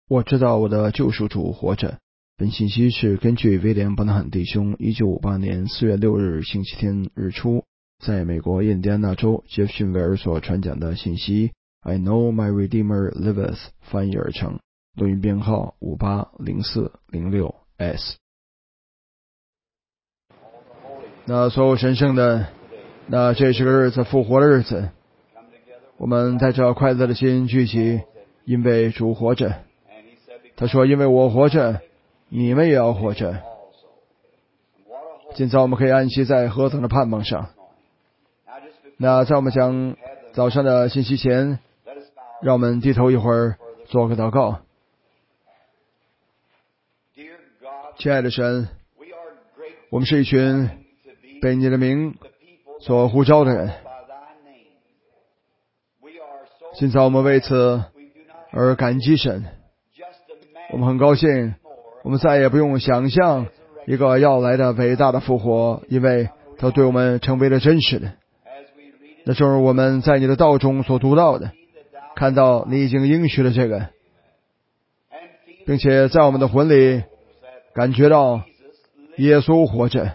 我知道我的救赎主活着。本信息是根据威廉·伯纳罕弟兄1958年4月6日星期天日出在美国印第安纳州杰弗逊维尔所传讲的信息 I know my Redeemer liveth 翻译而成，录音编号580406S。 那所有神圣的，那这是个日子，复活的日子，我们带着快乐的心聚集，因为主活着。他说因为我活着，你们也要活着。今早我们可以安息在何等的盼望上。那在我们讲早上的信息前，让我们低头一会儿，做个祷告。亲爱的神，我们是一群被你的名所呼召的人，今早我们为此而感激神。我们很高兴，我们再也不用想象一个要来的伟大的复活，因为它对我们成为了真实的。那正如我们在你的道中所读到的，看到你已经应许了这个，并且在我们的魂里感觉到耶稣活着。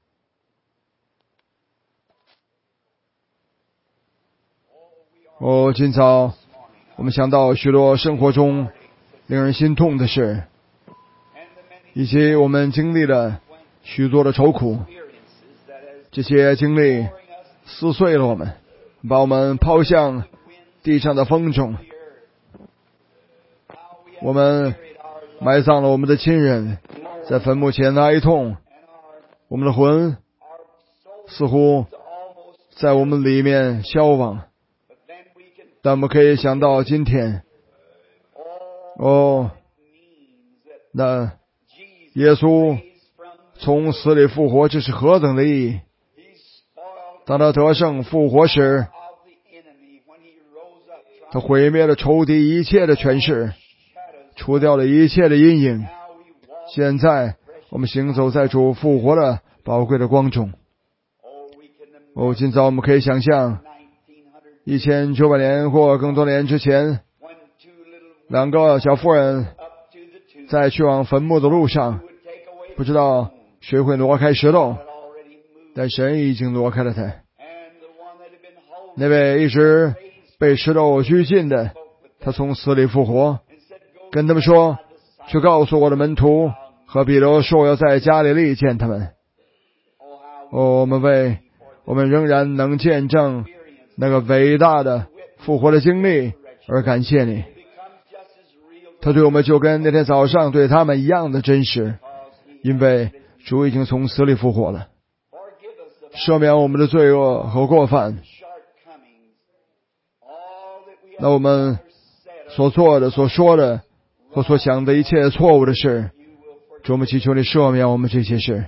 今早我们想到许多生活中令人心痛的事，以及我们经历了许多的愁苦，这些经历撕碎了我们，把我们抛向地上的风中。我们埋葬了我们的亲人，在坟墓前哀痛，我们的魂似乎在我们里面消亡。但我们可以想到今天，那耶稣从死里复活，这是何等的意义。当他得胜复活时，他毁灭了仇敌一切的权势，除掉了一切的阴影。现在我们行走在主复活的宝贵的光中。今早我们可以想象1900年或更多年之前，两个小妇人在去往坟墓的路上，不知道谁会挪开石头，但神已经挪开了他。那位一直被石头拘禁的，他从死里复活，跟他们说，去告诉我的门徒和彼得说，我要在加利利见他们。我们仍然能见证那个伟大的复活的经历而感谢你。他对我们就跟那天早上对他们一样的真实，因为主已经从死里复活了，赦免我们的罪恶和过犯。那我们所做的、所说的或所想的一切错误的事，主，我们祈求你赦免我们这些事，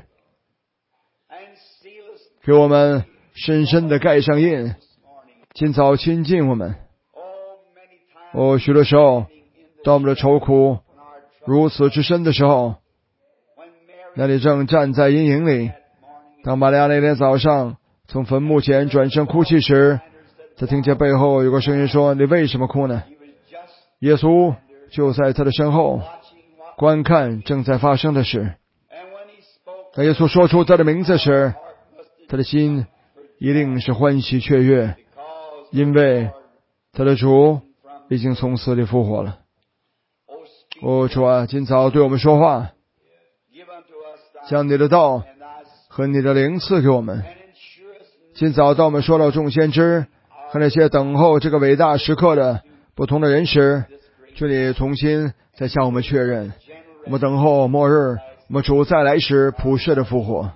给我们深深的盖上印，今早亲近我们。许多时候当我们的愁苦如此之深的时候，那你正站在阴影里。当玛利亚那天早上从坟墓前转身哭泣时，他听见背后有个声音说，你为什么哭呢？耶稣就在他的身后观看正在发生的事。当耶稣说出他的名字时，他的心一定是欢喜雀跃，因为他的主已经从死里复活了。主啊，今早对我们说话，将你的道和你的灵赐给我们。今早当我们说到众先知和那些等候这个伟大时刻的不同的人时，求你重新再向我们确认，我们等候末日，我们主再来时普世的复活。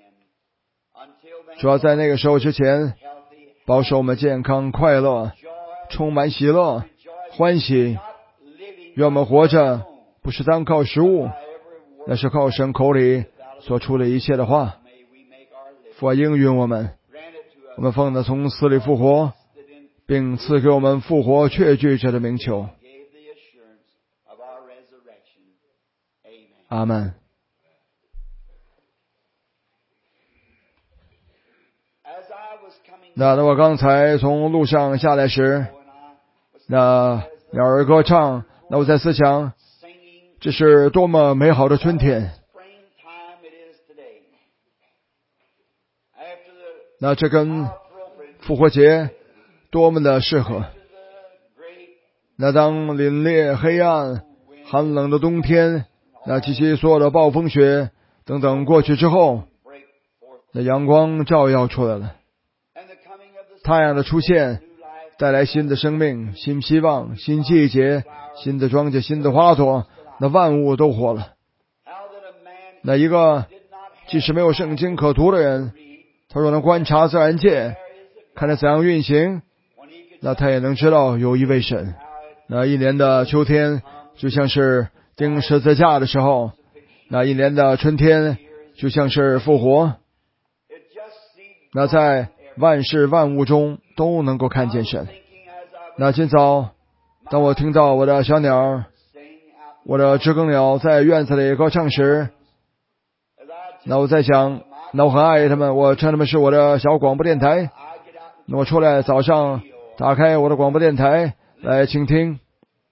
主要在那个时候之前，保守我们健康快乐，充满喜乐欢喜。愿我们活着不是单靠食物，那是靠神口里所出的一切的话。父啊，应允我们奉他从死里复活，并赐给我们复活确据者的名求。阿们。那我刚才从路上下来时，那鸟儿歌唱，那我在思想这是多么美好的春天！那这跟复活节多么的适合！那当凛冽、黑暗、寒冷的冬天，那及其所有的暴风雪等等过去之后，那阳光照耀出来了，太阳的出现带来新的生命、新希望、新季节、新的庄稼、新的花朵，那万物都活了。那一个即使没有圣经可读的人，他若能观察自然界，看它怎样运行，那他也能知道有一位神。那一年的秋天就像是钉十字架的时候，那一年的春天就像是复活。那在万事万物中都能够看见神。那今早当我听到我的小鸟，我的知更鸟在院子里歌唱时，那我在想，那我很爱他们，我称他们是我的小广播电台。那我出来早上打开我的广播电台来倾听。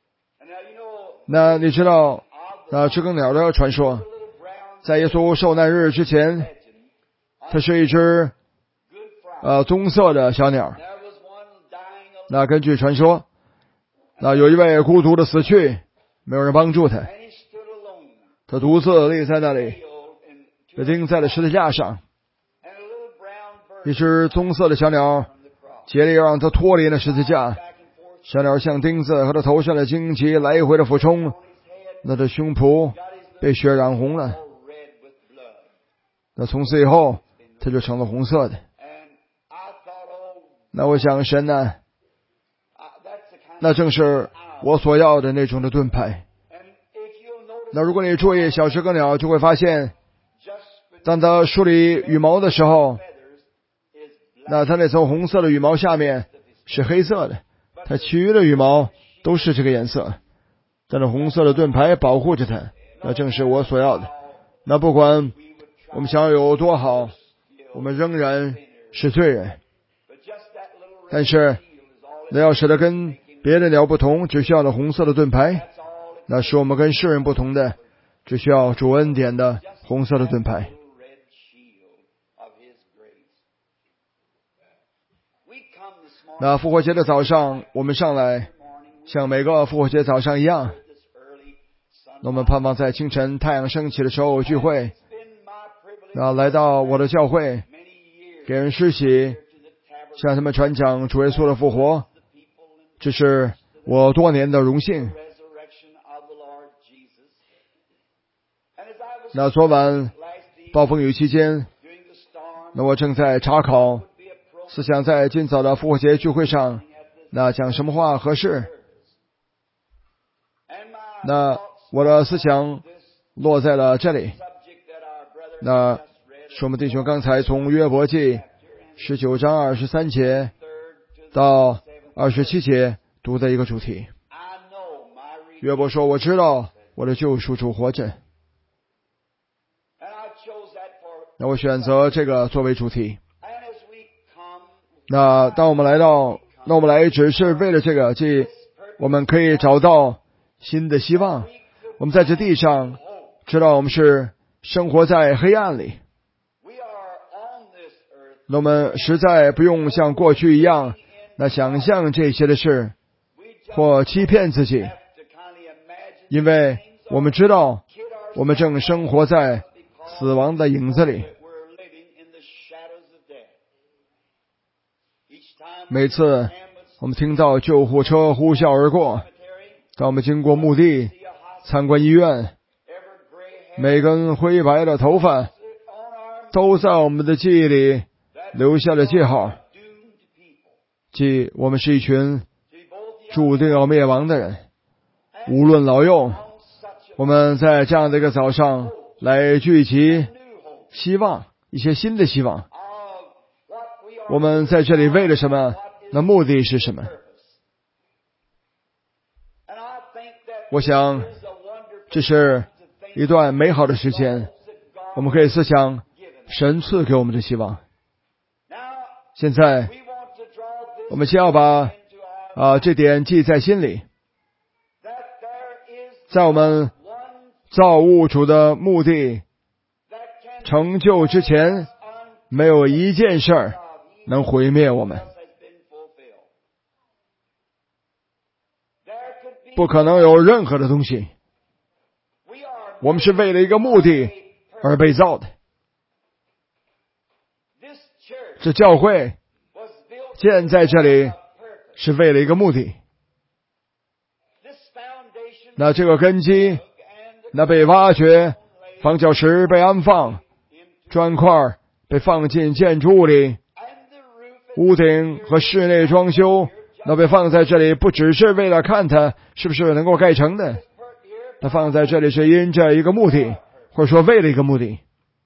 那你知道那知更鸟的传说，在耶稣受难日之前，它是一只棕色的小鸟。那根据传说，那有一位孤独的死去，没有人帮助他，他独自立在那里，被钉在了十字架上。一只棕色的小鸟竭力让他脱离了十字架，小鸟像钉子和他头上的荆棘来回的俯冲，那他胸脯被血染红了。那从此以后他就成了红色的。那我想神呢，那正是我所要的那种的盾牌。那如果你注意小知更鸟，就会发现当它梳理羽毛的时候，那它那层红色的羽毛下面是黑色的，它其余的羽毛都是这个颜色，但是红色的盾牌保护着它，那正是我所要的。那不管我们想要有多好，我们仍然是罪人，但是那要使得跟别的鸟不同，只需要的红色的盾牌，那使我们跟世人不同的，只需要主恩典的红色的盾牌。那复活节的早上，我们上来像每个复活节早上一样，那我们盼望在清晨太阳升起的时候聚会，那来到我的教会给人施洗，向他们传讲主耶稣的复活，这是我多年的荣幸。那昨晚暴风雨期间，那我正在查考思想在今早的复活节聚会上，那讲什么话合适。那我的思想落在了这里，那是我们弟兄刚才从约伯记19章23节到27节读的一个主题。约伯说，我知道我的救赎主活着。那我选择这个作为主题。那当我们来到，那我们来只是为了这个，即我们可以找到新的希望。我们在这地上知道我们是生活在黑暗里，那我们实在不用像过去一样那想象这些的事或欺骗自己，因为我们知道我们正生活在死亡的影子里。每次我们听到救护车呼啸而过，当我们经过墓地参观医院，每根灰白的头发都在我们的记忆里留下了记号，即我们是一群注定要灭亡的人。无论老幼，我们在这样的一个早上来聚集希望，一些新的希望。我们在这里为了什么？那目的是什么？我想这是一段美好的时间，我们可以思想神赐给我们的希望。现在我们先要把这点记在心里，在我们造物主的目的成就之前，没有一件事儿能毁灭我们，不可能有任何的东西。我们是为了一个目的而被造的。这教会建在这里是为了一个目的。那这个根基，那被挖掘，房角石被安放，砖块被放进建筑物里，屋顶和室内装修那被放在这里，不只是为了看它是不是能够盖成的，它放在这里是因着一个目的，或者说为了一个目的。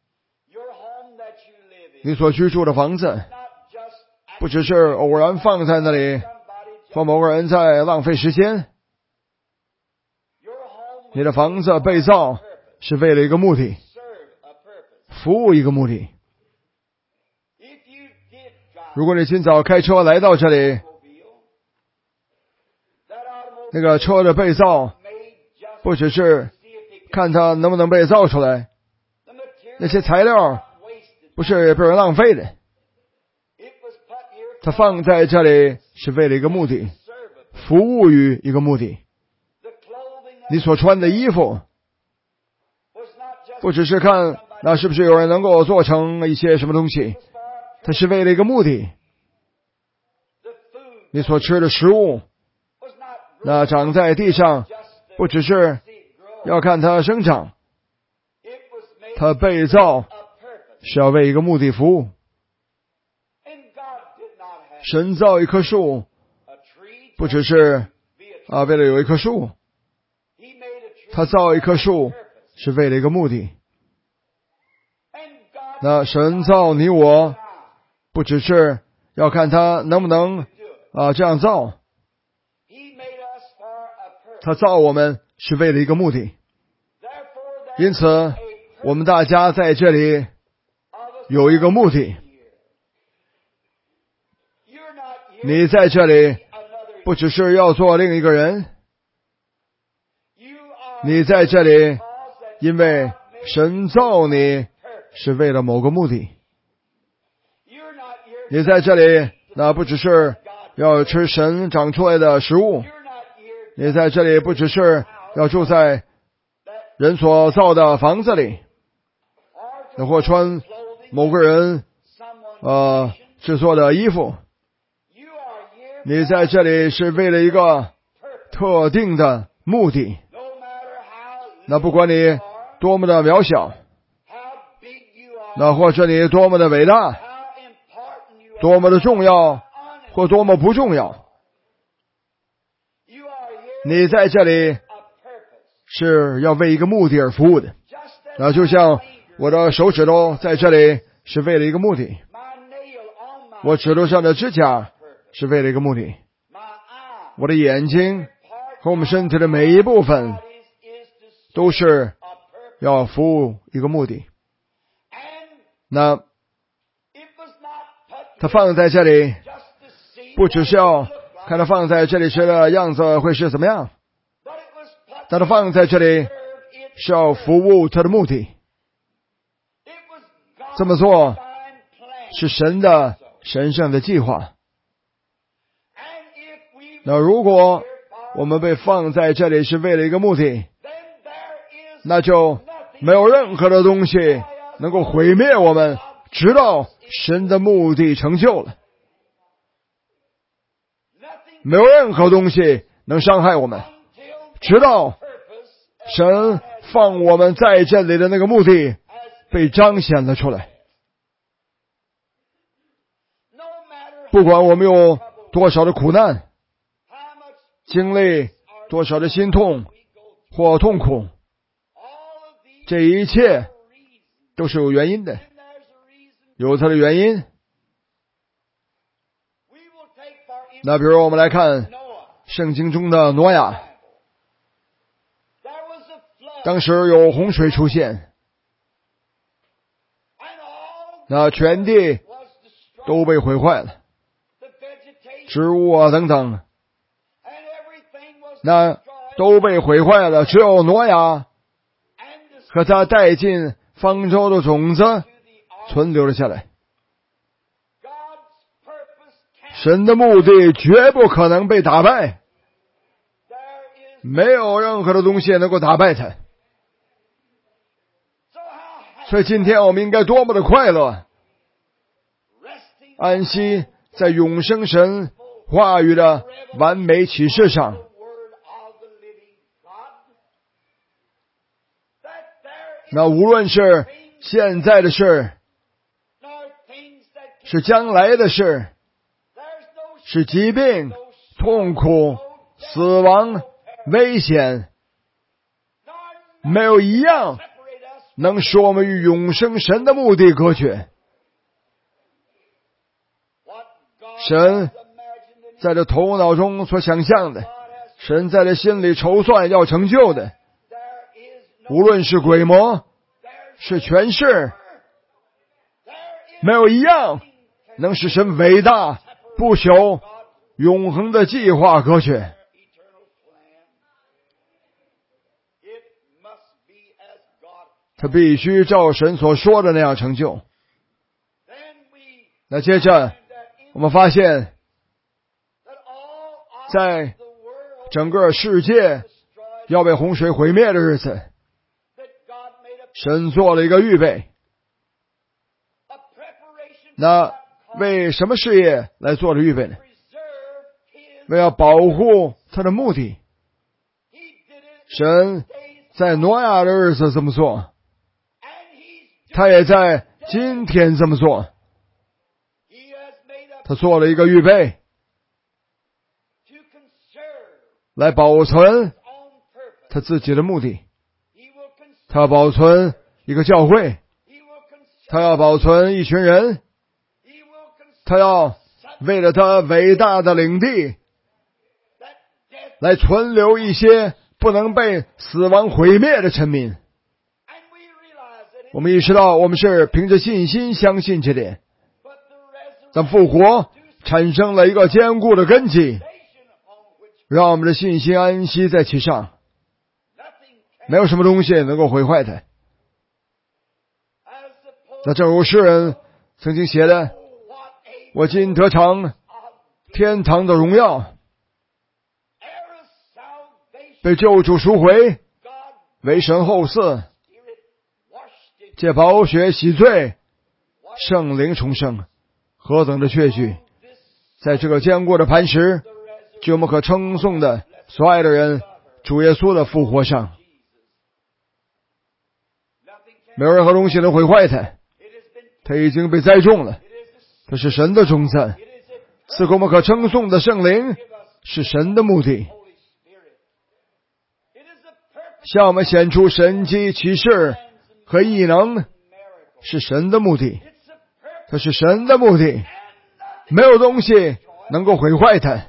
你所居住的房子不只是偶然放在那里，或某个人在浪费时间。你的房子被造是为了一个目的，服务一个目的。如果你今早开车来到这里，那个车的被造不只是看它能不能被造出来，那些材料不是被人浪费的，它放在这里是为了一个目的，服务于一个目的。你所穿的衣服不只是看那是不是有人能够做成一些什么东西，它是为了一个目的。你所吃的食物那长在地上不只是要看它生长，它被造是要为一个目的服务。神造一棵树不只是为了有一棵树，他造一棵树是为了一个目的。那神造你我不只是要看他能不能这样造，他造我们是为了一个目的。因此我们大家在这里有一个目的。你在这里不只是要做另一个人，你在这里因为神造你是为了某个目的。你在这里那不只是要吃神长出来的食物，你在这里不只是要住在人所造的房子里，或穿某个人制作的衣服，你在这里是为了一个特定的目的。那不管你多么的渺小，那或者你多么的伟大，多么的重要，或多么不重要，你在这里是要为一个目的而服务的。那就像我的手指头在这里是为了一个目的，我指头上的指甲是为了一个目的，我的眼睛和我们身体的每一部分都是要服务一个目的。那它放在这里不只是要看它放在这里时的样子会是怎么样，但它放在这里是要服务它的目的。这么做是神的神圣的计划。那如果我们被放在这里是为了一个目的，那就没有任何的东西能够毁灭我们，直到神的目的成就了。没有任何东西能伤害我们，直到神放我们在这里的那个目的被彰显了出来。不管我们有多少的苦难，经历多少的心痛或痛苦，这一切都是有原因的，有它的原因。那比如我们来看圣经中的挪亚，当时有洪水出现，那全地都被毁坏了，植物等等那都被毁坏了，只有挪亚和他带进方舟的种子存留了下来。神的目的绝不可能被打败，没有任何的东西能够打败它。所以今天我们应该多么的快乐，安息在永生神话语的完美启示上。那无论是现在的事，是将来的事，是疾病、痛苦、死亡、危险，没有一样能使我们与永生神的目的隔绝。神在这头脑中所想象的，神在这心里筹算要成就的，无论是鬼魔，是权势，没有一样能使神伟大不朽永恒的计划隔绝。他必须照神所说的那样成就。那接着我们发现，在整个世界要被洪水毁灭的日子，神做了一个预备。那为什么事业来做了预备呢？为了保护他的目的。神在挪亚的日子这么做，他也在今天这么做。他做了一个预备，来保存他自己的目的。他要保存一个教会，他要保存一群人，他要为了他伟大的领地来存留一些不能被死亡毁灭的臣民。我们意识到我们是凭着信心相信这点，但复活产生了一个坚固的根基，让我们的信心安息在其上，没有什么东西能够毁坏它。那正如诗人曾经写的，我今得尝天堂的荣耀，被救主赎回，为神后嗣，借宝血洗罪，圣灵重生，何等的确据！在这个坚固的磐石，就我们可称颂的所爱的人主耶稣的复活上，没有任何东西能毁坏它，它已经被栽种了，它是神的种子。赐给我们可称颂的圣灵是神的目的，向我们显出神迹奇事和异能是神的目的，它是神的目的，没有东西能够毁坏它。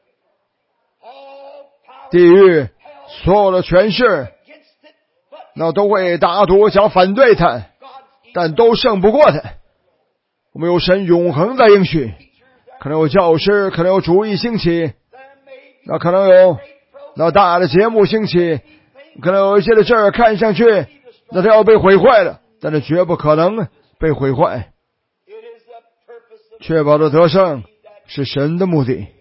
地狱所有的权势，那都会打赌想反对它，但都胜不过它。我们有神永恒的应许，可能有教师，可能有主义兴起，那可能有那大的节目兴起，可能有一些的事儿看上去那它要被毁坏了，但是绝不可能被毁坏。确保的得胜是神的目的。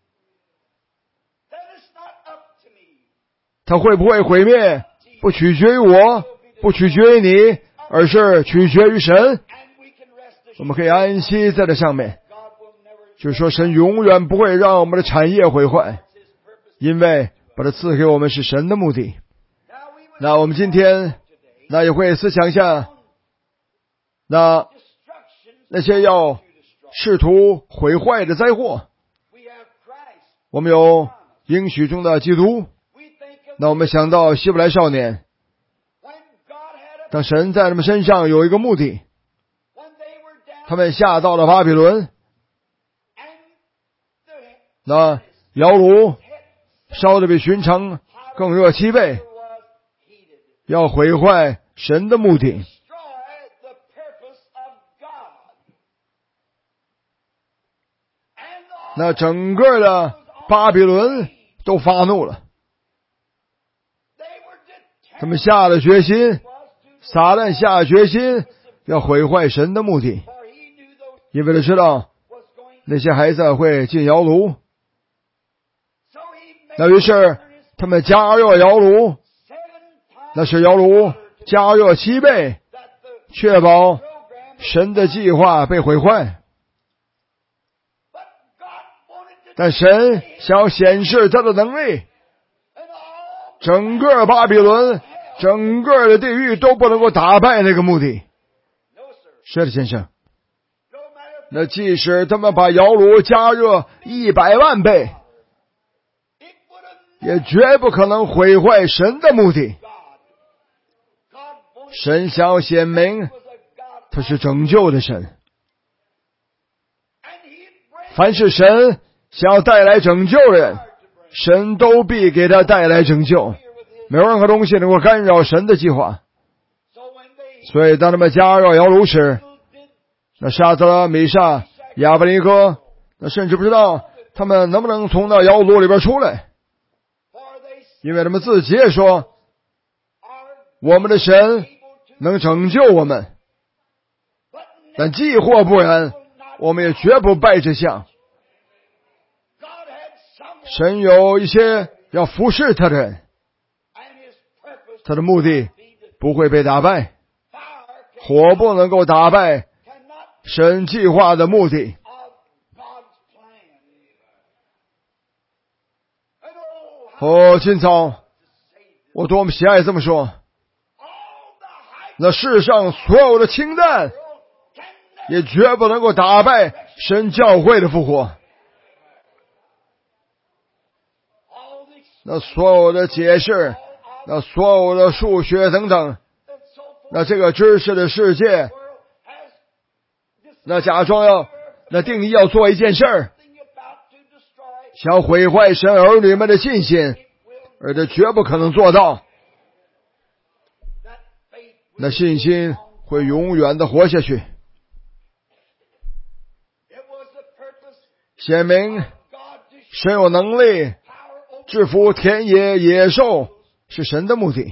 它会不会毁灭，不取决于我，不取决于你，而是取决于神。我们可以安息在这上面，就是说神永远不会让我们的产业毁坏，因为把它赐给我们是神的目的。那我们今天那也会思想一下，那些要试图毁坏的灾祸。我们有应许中的基督，那我们想到希伯来少年，当神在他们身上有一个目的，他们下到了巴比伦，那窑炉烧得比寻常更热7倍，要毁坏神的目的。那整个的巴比伦都发怒了，他们下了决心撒旦下决心要毁坏神的目的，因为他知道那些孩子会进窑炉。那于是他们加热窑炉，那是窑炉加热7倍，确保神的计划被毁坏。但神想要显示他的能力，整个巴比伦，整个的地狱都不能够打败那个目的。是的，先生。那即使他们把窑炉加热100万倍，也绝不可能毁坏神的目的。神想要显明他是拯救的神，凡是神想要带来拯救的人，神都必给他带来拯救，没有任何东西能够干扰神的计划。所以当他们加热窑炉时，那沙得拉、米煞、亚伯尼哥，那甚至不知道他们能不能从那窑炉里边出来，因为他们自己也说，我们的神能拯救我们，但既或不然，我们也绝不拜这像。神有一些要服侍他的人，他的目的不会被打败，火不能够打败神计划的目的。今早我多么喜爱这么说，那世上所有的轻担也绝不能够打败神教会的复活。那所有的解释，那所有的数学等等，那这个知识的世界，那假装要，那定义要做一件事儿，想毁坏神儿女们的信心，而这绝不可能做到。那信心会永远的活下去。显明神有能力制服田野野兽是神的目的。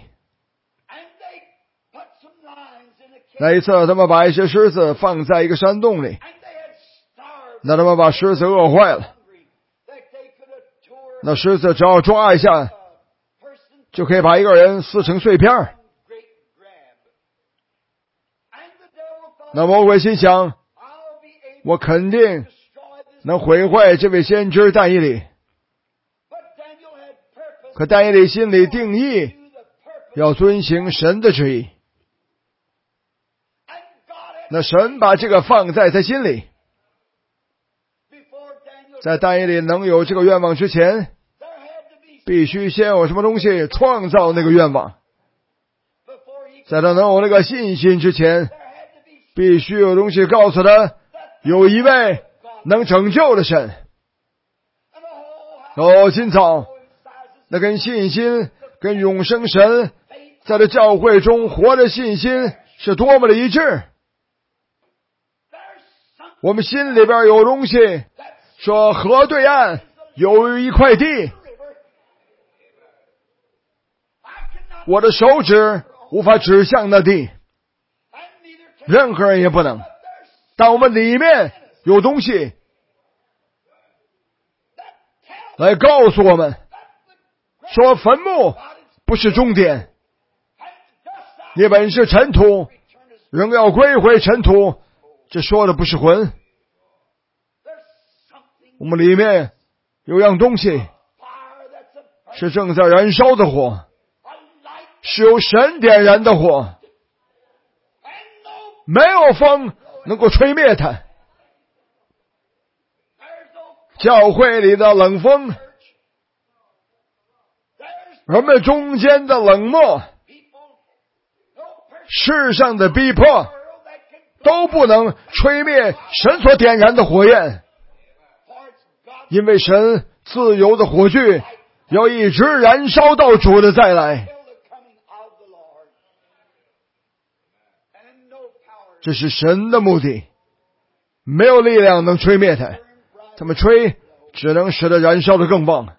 那一次他们把一些狮子放在一个山洞里，那他们把狮子饿坏了，那狮子只要抓一下就可以把一个人撕成碎片。那魔鬼心想，我肯定能毁坏这位先知但以理。可但以理心里定义要遵行神的旨意，那神把这个放在他心里。在但以理能有这个愿望之前，必须先有什么东西创造那个愿望。在他能有那个信心之前，必须有东西告诉他有一位能拯救的神。今早那跟信心跟永生神在这教会中活的信心是多么的一致。我们心里边有东西说河对岸有一块地，我的手指无法指向那地，任何人也不能，但我们里面有东西来告诉我们说坟墓不是终点，你本是尘土，仍要归回尘土。这说的不是魂，我们里面有样东西是正在燃烧的火，是由神点燃的火，没有风能够吹灭它。教会里的冷风，人们中间的冷漠，世上的逼迫，都不能吹灭神所点燃的火焰。因为神自由的火炬要一直燃烧到主的再来，这是神的目的，没有力量能吹灭它，他们吹只能使得燃烧得更旺。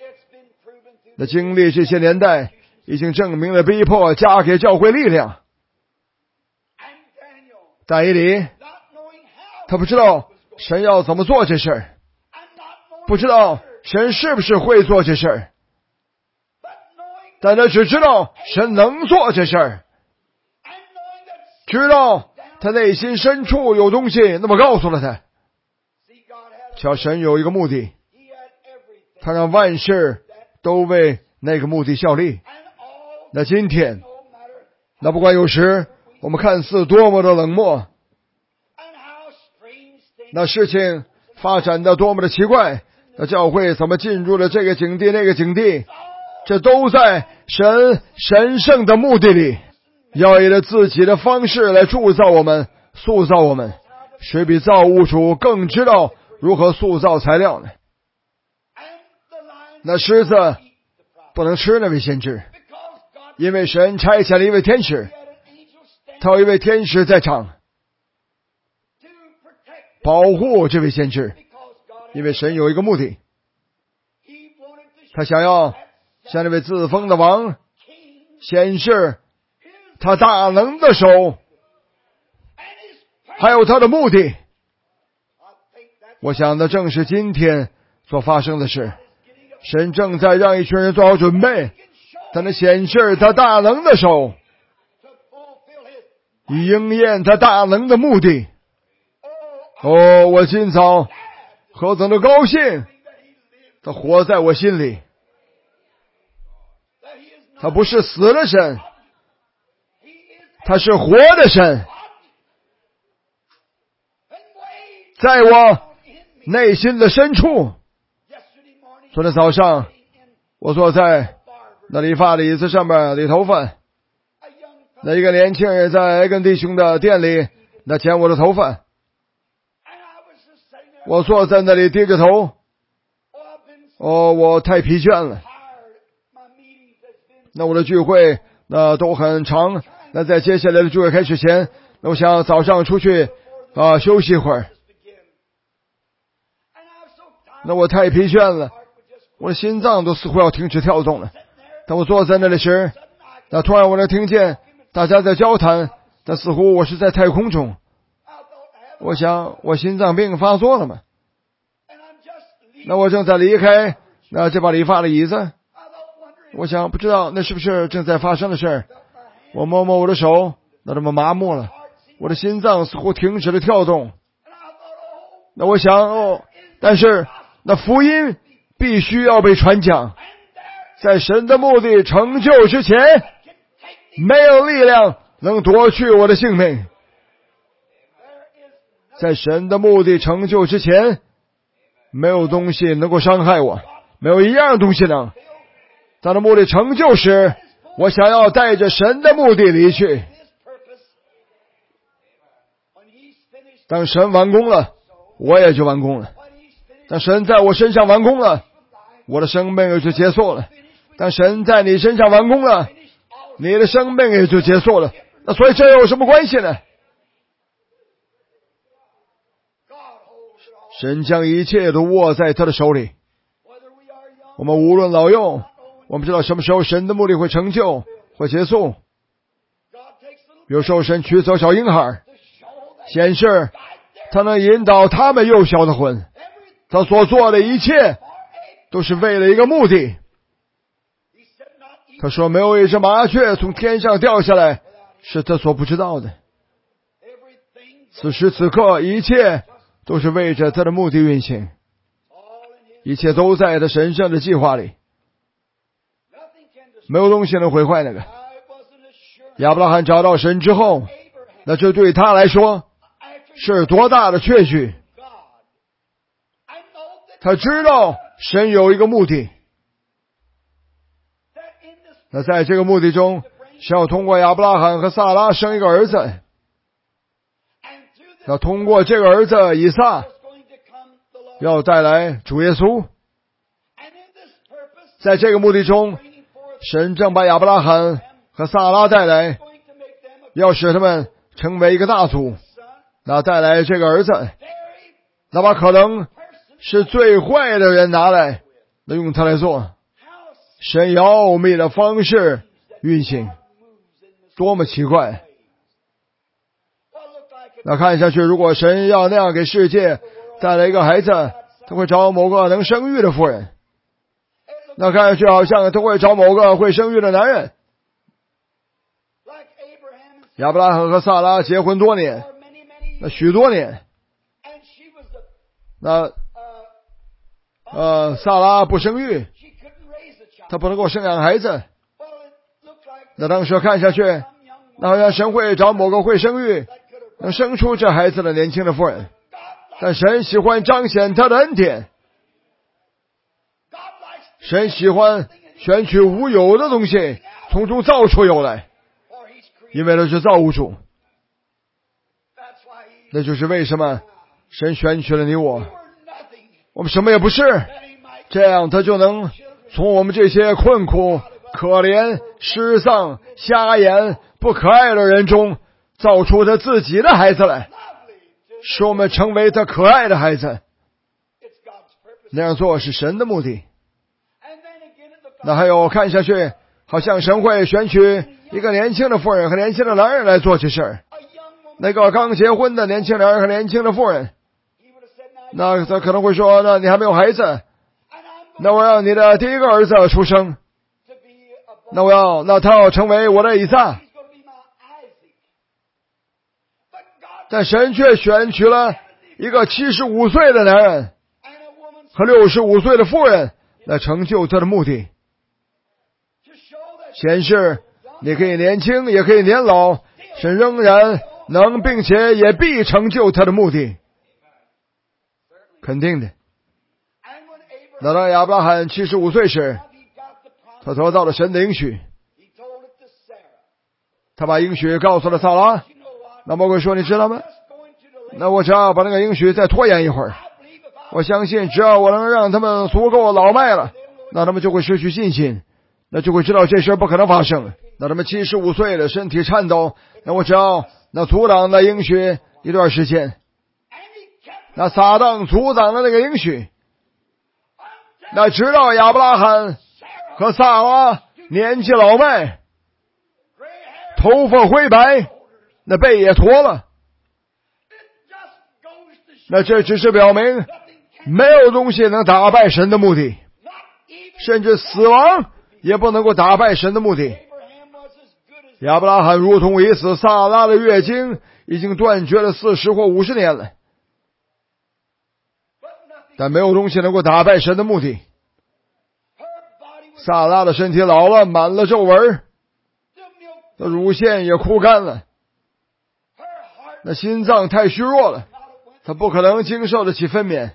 那经历这些年代已经证明了逼迫加给教会力量， 但以理他不知道神要怎么做这事儿，不知道神是不是会做这事儿，但他只知道神能做这事儿，知道他内心深处有东西，那么告诉了他。瞧，神有一个目的，他让万事都为那个目的效力。那今天，那不管有时我们看似多么的冷漠，那事情发展的多么的奇怪，那教会怎么进入了这个境地那个境地，这都在神神圣的目的里，要以着自己的方式来铸造我们，塑造我们。谁比造物主更知道如何塑造材料呢？那狮子不能吃那位先知，因为神差遣了一位天使，他有一位天使在场保护这位先知，因为神有一个目的，他想要向那位自封的王显示他大能的手，还有他的目的。我想的正是今天所发生的事，神正在让一群人做好准备，他能显示他大能的手，以应验他大能的目的。哦，我今早何等的高兴，他活在我心里。他不是死的神，他是活的神，在我内心的深处。昨天早上我坐在那理发的椅子上面理头发，那一个年轻人在跟弟兄的店里那剪我的头发，我坐在那里低着头，我太疲倦了。那我的聚会那都很长，那在接下来的聚会开始前，那我想早上出去休息一会儿。那我太疲倦了，我的心脏都似乎要停止跳动了。当我坐在那里时，那突然我能听见大家在交谈，但似乎我是在太空中。我想我心脏病发作了吗？那我正在离开那这把理发的椅子，我想不知道那是不是正在发生的事儿。我摸摸我的手，那这么麻木了，我的心脏似乎停止了跳动。那我想但是那福音必须要被传讲，在神的目的成就之前，没有力量能夺去我的性命。在神的目的成就之前，没有东西能够伤害我，没有一样东西能。当他目的成就时，我想要带着神的目的离去。当神完工了，我也就完工了。当神在我身上完工了，我的生命也就结束了。当神在你身上完工了，你的生命也就结束了。那所以这有什么关系呢？神将一切都握在他的手里。我们无论老幼，我们知道什么时候神的目的会成就，会结束。有时候神取走小婴孩，显示他能引导他们幼小的魂。他所做的一切都是为了一个目的。他说没有一只麻雀从天上掉下来是他所不知道的。此时此刻一切都是为着他的目的运行，一切都在他神圣的计划里，没有东西能毁坏那个。亚伯拉罕找到神之后，那这对他来说是多大的确据。他知道神有一个目的，那在这个目的中是要通过亚伯拉罕和撒拉生一个儿子，要通过这个儿子以撒要带来主耶稣。在这个目的中，神正把亚伯拉罕和撒拉带来，要使他们成为一个大族，那带来这个儿子，那把可能是最坏的人拿来，那用它来做。神以奥秘的方式运行，多么奇怪！ 那看下去，如果神要那样给世界带来一个孩子，他会找某个能生育的妇人。那看上去好像他会找某个会生育的男人。亚伯拉罕和撒拉结婚多年，那许多年，那撒拉不生育，他不能够生养孩子。那当时看下去，那好像神会找某个会生育能生出这孩子的年轻的妇人。但神喜欢彰显他的恩典，神喜欢选取无有的东西从中造出有来，因为他是造物主。那就是为什么神选取了你我，我们什么也不是，这样他就能从我们这些困苦、可怜、失丧、瞎眼、不可爱的人中造出他自己的孩子来，使我们成为他可爱的孩子。那样做是神的目的。那还有看下去，好像神会选取一个年轻的妇人和年轻的男人来做这事儿。那个刚结婚的年轻男人和年轻的妇人，那他可能会说，那你还没有孩子，那我让你的第一个儿子出生，那他要成为我的以撒。但神却选取了一个75岁的男人和65岁的妇人来成就他的目的，显示你可以年轻也可以年老，神仍然能并且也必成就他的目的，肯定的。那当亚伯拉罕75岁时，他得到了神的应许，他把应许告诉了撒拉。那魔鬼说，你知道吗？那我只要把那个应许再拖延一会儿，我相信只要我能让他们足够老迈了，那他们就会失去信心，那就会知道这事不可能发生。那他们75岁了，身体颤抖，那我只要阻挡那应许一段时间。那撒旦阻挡了那个应许，那直到亚伯拉罕和撒拉年纪老迈，头发灰白，那背也驼了。那这只是表明没有东西能打败神的目的，甚至死亡也不能够打败神的目的。亚伯拉罕如同已死，撒拉的月经已经断绝了40或50年了，但没有东西能够打败神的目的。撒拉的身体老了，满了皱纹，那乳腺也枯干了，那心脏太虚弱了，他不可能经受得起分娩。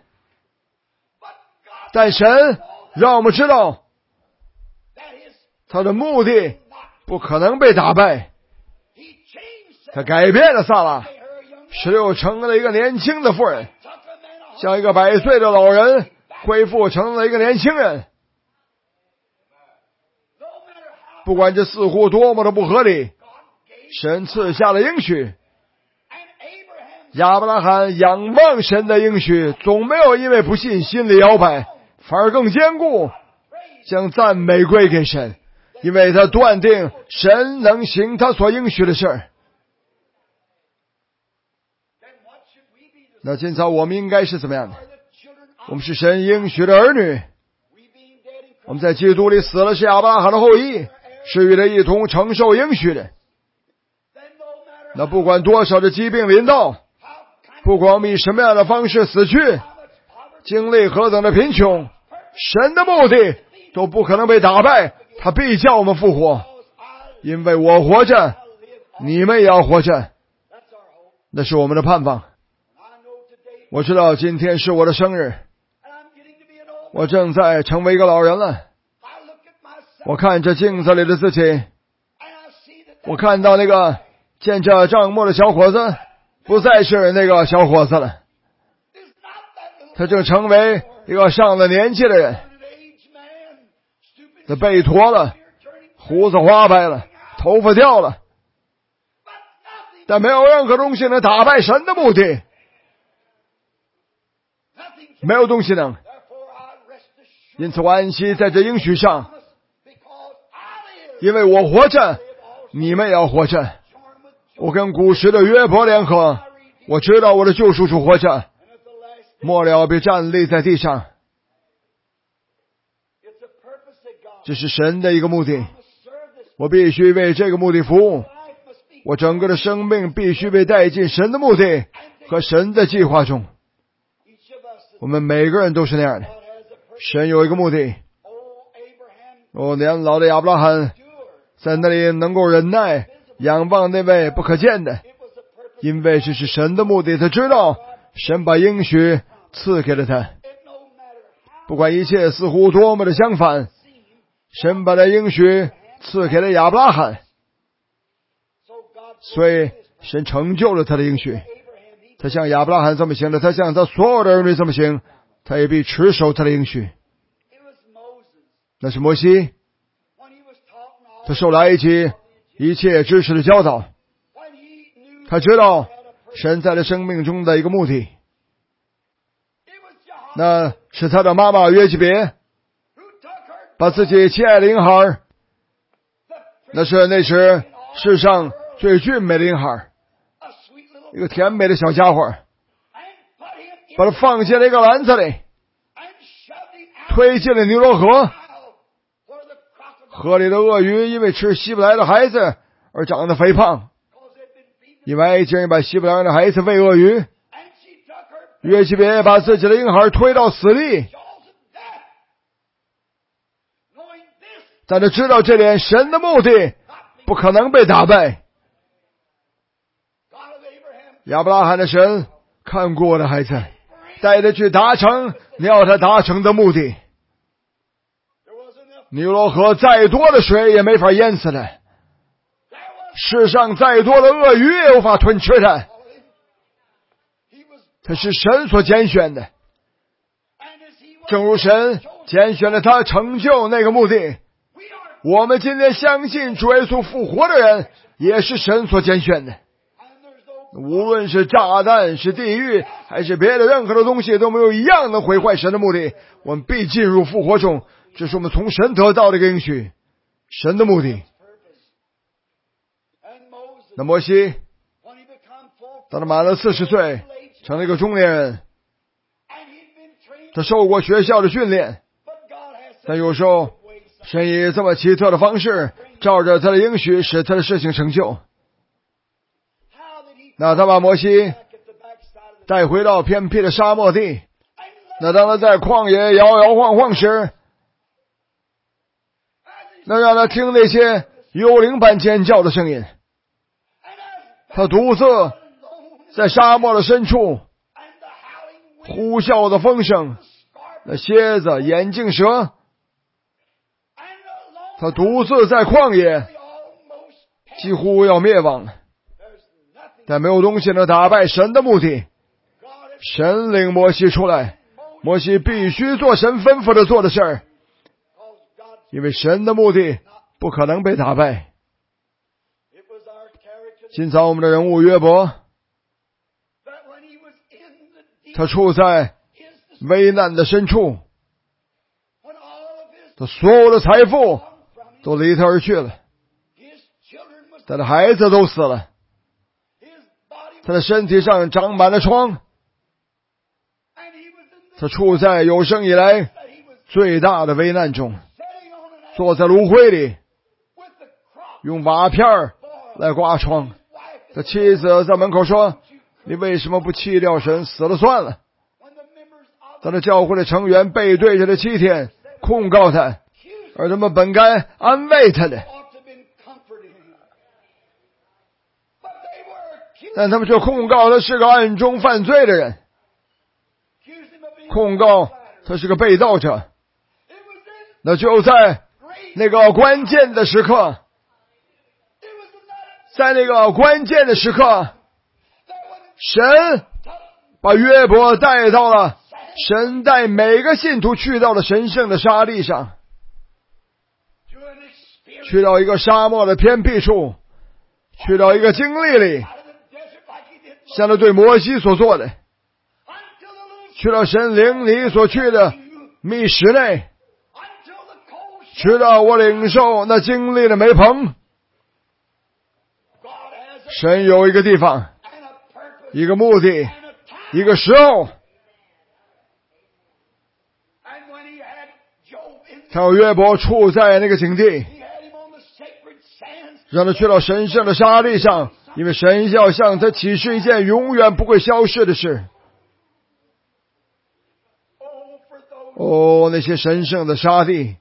但神让我们知道，他的目的不可能被打败。他改变了撒拉，使又成了一个年轻的妇人，像一个100岁的老人恢复成了一个年轻人。不管这似乎多么的不合理，神赐下了应许。亚伯拉罕仰望神的应许，总没有因为不信心里摇摆，反而更坚固，将赞美归给神，因为他断定神能行他所应许的事儿。那今早我们应该是怎么样的？我们是神应许的儿女，我们在基督里死了，是亚伯拉罕的后裔，是与他一同承受应许的。那不管多少的疾病临到，不管我们以什么样的方式死去，经历何等的贫穷，神的目的都不可能被打败，他必叫我们复活。因为我活着，你们也要活着，那是我们的盼望。我知道今天是我的生日，我正在成为一个老人了。我看着镜子里的自己，我看到那个见着帐幕的小伙子不再是那个小伙子了，他正成为一个上了年纪的人，他背驼了，胡子花白了，头发掉了，但没有任何东西能打败神的目的，没有东西能。因此我安息在这应许上，因为我活着，你们也要活着。我跟古时的约伯联合， 我知道我的救赎主活着，末了必站立在地上。这是神的一个目的，我必须为这个目的服务，我整个的生命必须被带进神的目的和神的计划中。我们每个人都是那样的，神有一个目的。年老的亚伯拉罕在那里能够忍耐仰望那位不可见的，因为这是神的目的，他知道神把应许赐给了他，不管一切似乎多么的相反，神把他应许赐给了亚伯拉罕，所以神成就了他的应许。他像亚伯拉罕这么行的，他像他所有的儿女这么行，他也必持守他的应许。那是摩西，他受了埃及一切知识的教导，他知道神在他生命中的一个目的，那是他的妈妈约基别把自己亲爱的婴孩，那时世上最俊美的婴孩，一个甜美的小家伙，把他放进了一个篮子里，推进了尼罗河。河里的鳄鱼因为吃希伯来的孩子而长得肥胖，因为埃及人把希伯来的孩子喂鳄鱼，约基别把自己的婴孩推到死地，但他知道这点神的目的不可能被打败。亚伯拉罕的神看过我的孩子，带他去达成你要他达成的目的。尼罗河再多的水也没法淹死他，世上再多的鳄鱼也无法吞吃他，他是神所拣选的，正如神拣选了他成就那个目的，我们今天相信主耶稣复活的人也是神所拣选的。无论是炸弹，是地狱，还是别的任何的东西，都没有一样能毁坏神的目的。我们必进入复活中，这是我们从神得到的一个应许，神的目的。那摩西当他满了40岁，成了一个中年人，他受过学校的训练，但有时候神以这么奇特的方式照着他的应许使他的事情成就。那他把摩西带回到偏僻的沙漠地，那当他在旷野摇摇晃晃时，那让他听那些幽灵般尖叫的声音，他独自在沙漠的深处，呼啸的风声，那蝎子、眼镜蛇，他独自在旷野几乎要灭亡了，但没有东西能打败神的目的。神领摩西出来，摩西必须做神吩咐的做的事儿，因为神的目的不可能被打败。今早我们的人物约伯，他处在危难的深处，他所有的财富都离他而去了，他的孩子都死了，他的身体上长满了疮，他处在有生以来最大的危难中，坐在炉灰里，用瓦片来刮疮。他妻子在门口说：“你为什么不弃掉神，死了算了？”他的教会的成员背对着他7天，控告他，而他们本该安慰他的，但他们却控告他是个暗中犯罪的人，控告他是个被盗者。那就在那个关键的时刻，在那个关键的时刻，神把约伯带到了，神带每个信徒去到了神圣的沙地上，去到一个沙漠的偏僻处，去到一个经历里，像他对摩西所做的，去到神领你所去的密室内，直到我领受那经历的梅棚。神有一个地方， 一个目的，一个时候。他让约伯处在那个境地，让他去到神圣的沙地上，因为神要向他启示一件永远不会消逝的事。那些神圣的沙地，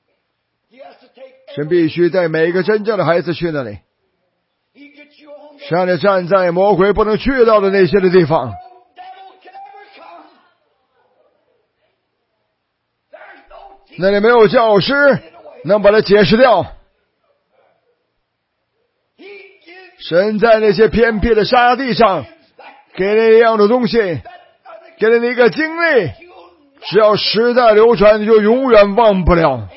神必须带每一个真正的孩子去那里，让你站在魔鬼不能去到的那些的地方。那里没有教师能把它解释掉。神在那些偏僻的沙地上给你一样的东西，给了你一个经历，只要时代流传，你就永远忘不了。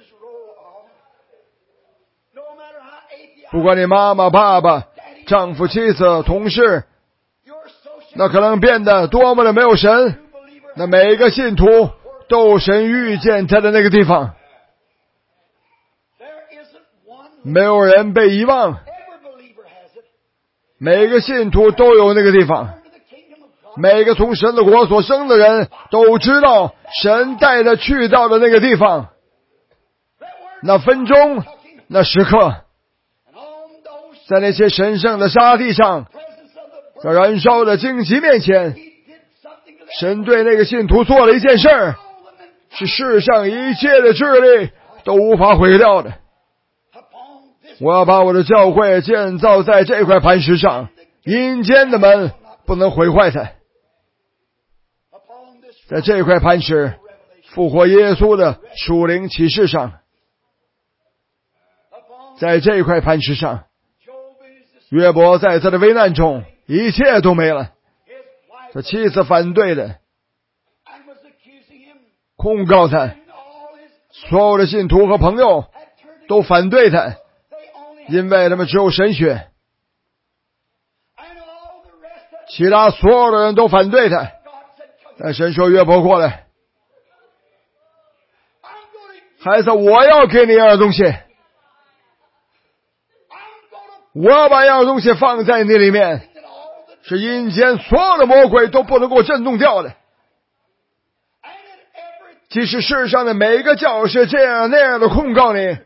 不管你妈妈、爸爸、丈夫、妻子、同事，那可能变得多么的没有神，那每一个信徒都有神遇见他的那个地方。没有人被遗忘，每个信徒都有那个地方。每个从神的国所生的人都知道神带他去到的那个地方，那分钟，那时刻，在那些神圣的沙地上，在燃烧的荆棘面前，神对那个信徒做了一件事儿，是世上一切的智力都无法毁掉的。我要把我的教会建造在这块磐石上，阴间的门不能毁坏它。在这块磐石，复活耶稣的属灵启示上，在这块磐石上，约伯在他的危难中一切都没了。他妻子反对的，控告他，所有的信徒和朋友都反对他，因为他们只有神学，其他所有的人都反对他。但神说：约伯过来，孩子，我要给你一样东西，我要把一样东西放在你里面，是阴间所有的魔鬼都不能够震动掉的。即使世上的每一个教师这样那样的控告你，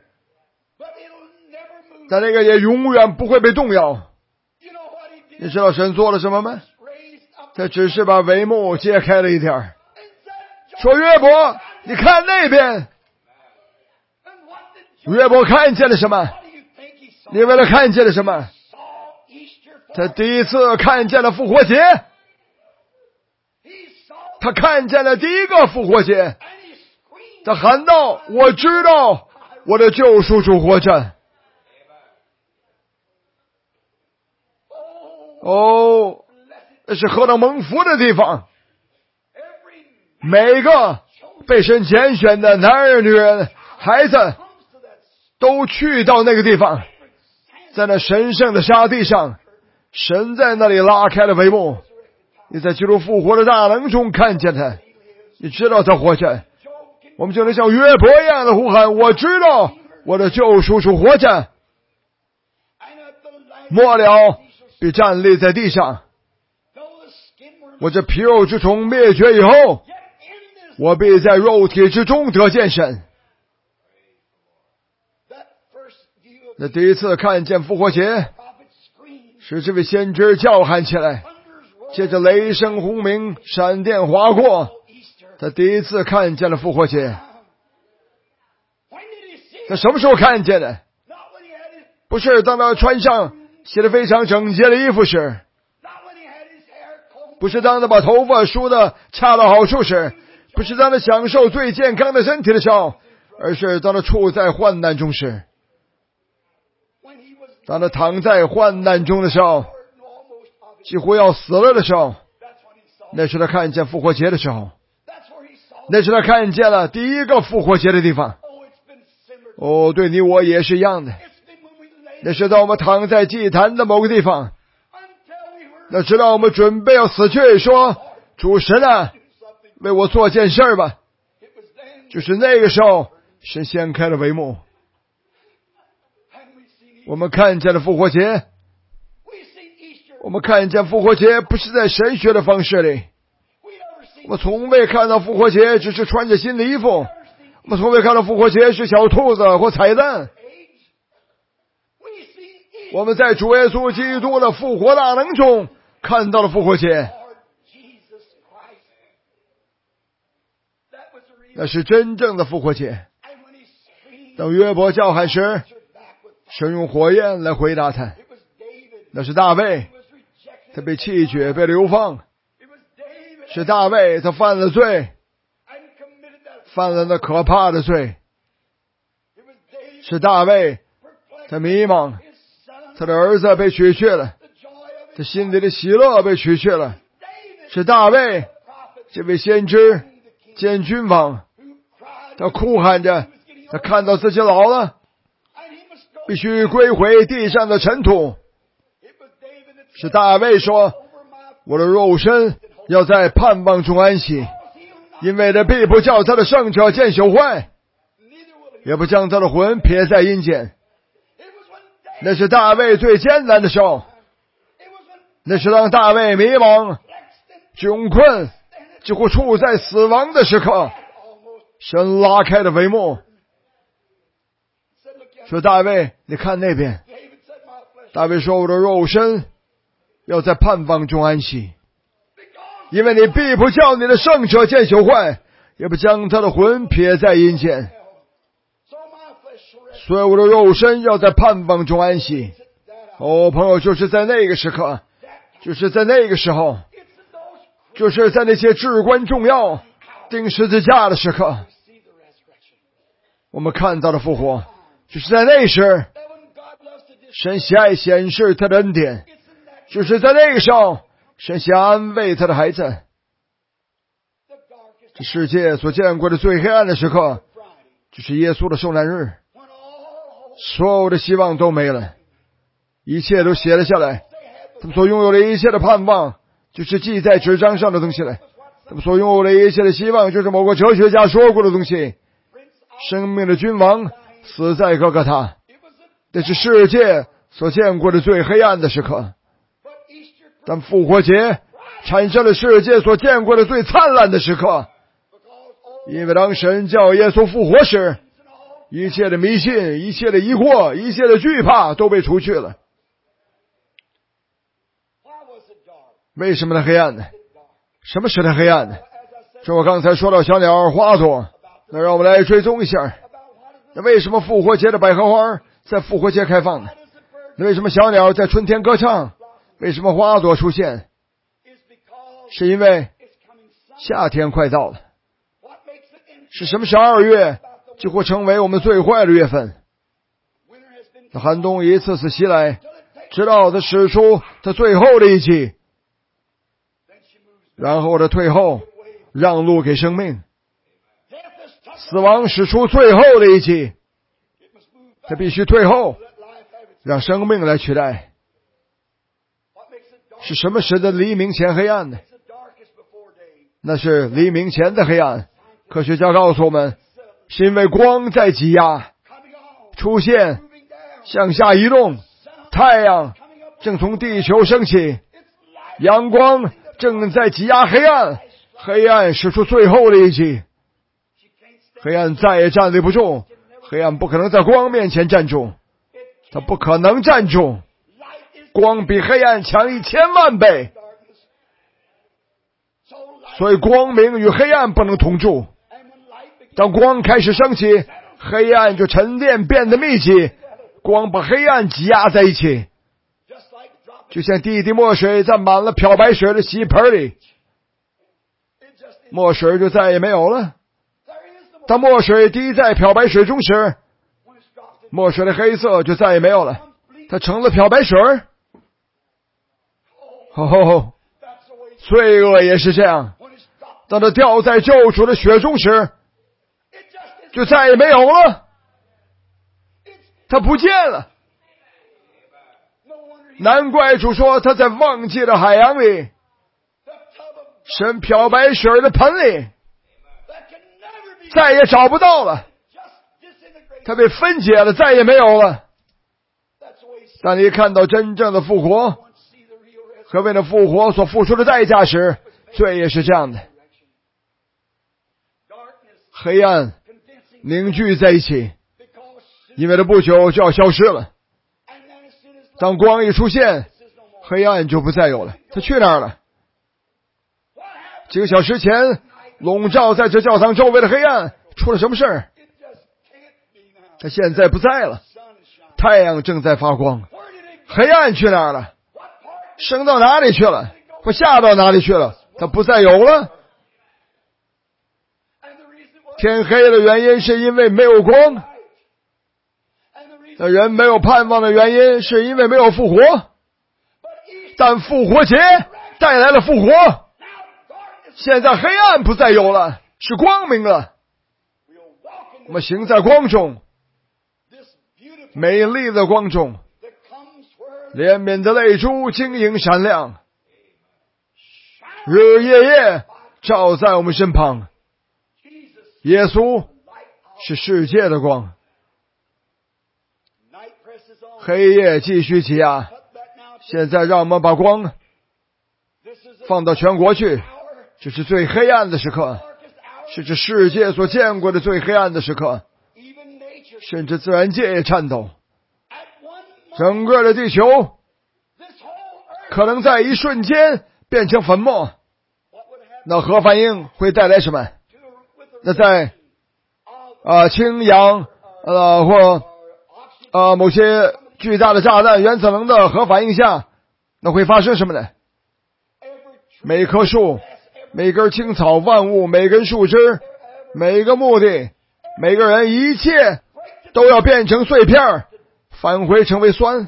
但那个也永远不会被动摇。你知道神做了什么吗？他只是把帷幕揭开了一点儿，说：约伯，你看那边。约伯看见了什么？你为了看见了什么？他第一次看见了复活节，他看见了第一个复活节，他喊道：我知道我的救赎主活着。那是何等蒙福的地方！每个被神拣选的男人、女人、孩子都去到那个地方，在那神圣的沙地上，神在那里拉开了帷幕。你在基督复活的大能中看见他，你知道他活着。我们就能像约伯一样的呼喊：我知道我的救赎主活着。末了必站立在地上，我这皮肉之虫灭绝以后，我必在肉体之中得见神。那第一次看见复活节，使这位先知叫喊起来，接着雷声轰鸣，闪电划过，他第一次看见了复活节。他什么时候看见的？不是当他穿上洗得非常整洁的衣服时，不是当他把头发梳得恰到好处时，不是当他享受最健康的身体的时候，而是当他处在患难中时，当他躺在患难中的时候，几乎要死了的时候，那是他看见复活节的时候，那是他看见了第一个复活节的地方。对你我也是一样的，那是当我们躺在祭坛的某个地方，那直到我们准备要死去，说：主神啊，为我做件事儿吧。就是那个时候，神掀开了帷幕，我们看见了复活节， 我们看见复活节不是在神学的方式里，我们从未看到复活节只是穿着新的衣服，我们从未看到复活节是小兔子或彩蛋。我们在主耶稣基督的复活大能中看到了复活节，那是真正的复活节。当约伯叫喊时，神用火焰来回答他。那是大卫，他被弃绝，被流放。是大卫，他犯了罪，犯了那可怕的罪。是大卫，他迷茫，他的儿子被取去了，他心里的喜乐被取去了。是大卫，这位先知兼君王，他哭喊着，他看到自己老了，必须归回地上的尘土。是大卫说，我的肉身要在盼望中安息，因为这必不叫他的圣者见朽坏，也不将他的魂撇在阴间。那是大卫最艰难的时候，那是当大卫迷茫、窘困，几乎处在死亡的时刻，神拉开了帷幕，说大卫，你看那边。大卫说，我的肉身要在盼望中安息，因为你必不叫你的圣者见朽坏，也不将他的魂撇在阴间。所以我的肉身要在盼望中安息。朋友，就是在那个时刻，就是在那个时候，就是在那些至关重要钉十字架的时刻，我们看到了复活。就是在那时，神喜爱显示他的恩典，就是在那个时候，神喜爱安慰他的孩子。这世界所见过的最黑暗的时刻，就是耶稣的受难日，所有的希望都没了，一切都写了下来。他们所拥有的一切的盼望，就是记在纸张上的东西了。他们所拥有的一切的希望，就是某个哲学家说过的东西。生命的君王死在哥哥他，这是世界所见过的最黑暗的时刻。但复活节产生了世界所见过的最灿烂的时刻，因为当神叫耶稣复活时，一切的迷信、一切的疑惑、一切的惧怕都被除去了。为什么它黑暗呢？什么使它黑暗呢？这我刚才说到小鸟、花朵，那让我们来追踪一下。那为什么复活节的百合花在复活节开放呢？那为什么小鸟在春天歌唱？为什么花朵出现？是因为夏天快到了。是什么使2月几乎成为我们最坏的月份？寒冬一次次袭来，直到它使出它最后的一击，然后它退后，让路给生命。死亡使出最后的一击，它必须退后，让生命来取代。是什么使得黎明前黑暗呢？那是黎明前的黑暗。科学家告诉我们，是因为光在挤压出现，向下移动，太阳正从地球升起，阳光正在挤压黑暗，黑暗使出最后的一击。黑暗再也站立不住，黑暗不可能在光面前站住，它不可能站住。光比黑暗强1000万倍，所以光明与黑暗不能同住。当光开始升起，黑暗就沉淀变得密集，光把黑暗挤压在一起，就像滴滴墨水在满了漂白水的洗盆里，墨水就再也没有了。当墨水滴在漂白水中时，墨水的黑色就再也没有了，它成了漂白水。罪恶也是这样，当它掉在救主的血中时，就再也没有了，它不见了。难怪主说他在忘记的海洋里，神漂白水的盆里，再也找不到了，它被分解了，再也没有了。当你看到真正的复活， 和为了复活所付出的代价时，罪也是这样的。黑暗凝聚在一起，因为它不久就要消失了。当光一出现，黑暗就不再有了。它去哪儿了？几个小时前笼罩在这教堂周围的黑暗出了什么事儿？它现在不在了，太阳正在发光。黑暗去哪儿了？升到哪里去了？或下到哪里去了？它不再有了。天黑的原因是因为没有光，那人没有盼望的原因是因为没有复活。但复活节带来了复活，现在黑暗不再有了，是光明了。我们行在光中，美丽的光中，怜悯的泪珠晶莹闪亮，日日夜夜照在我们身旁。耶稣是世界的光。黑夜继续挤压，现在让我们把光放到全国去。这是最黑暗的时刻，是这世界所见过的最黑暗的时刻，甚至自然界也颤抖。整个的地球可能在一瞬间变成粉末。那核反应会带来什么？那在氢氧或某些巨大的炸弹原子能的核反应下，那会发生什么呢？每棵树，每根青草，万物，每根树枝，每个墓地，每个人，一切都要变成碎片，返回成为酸。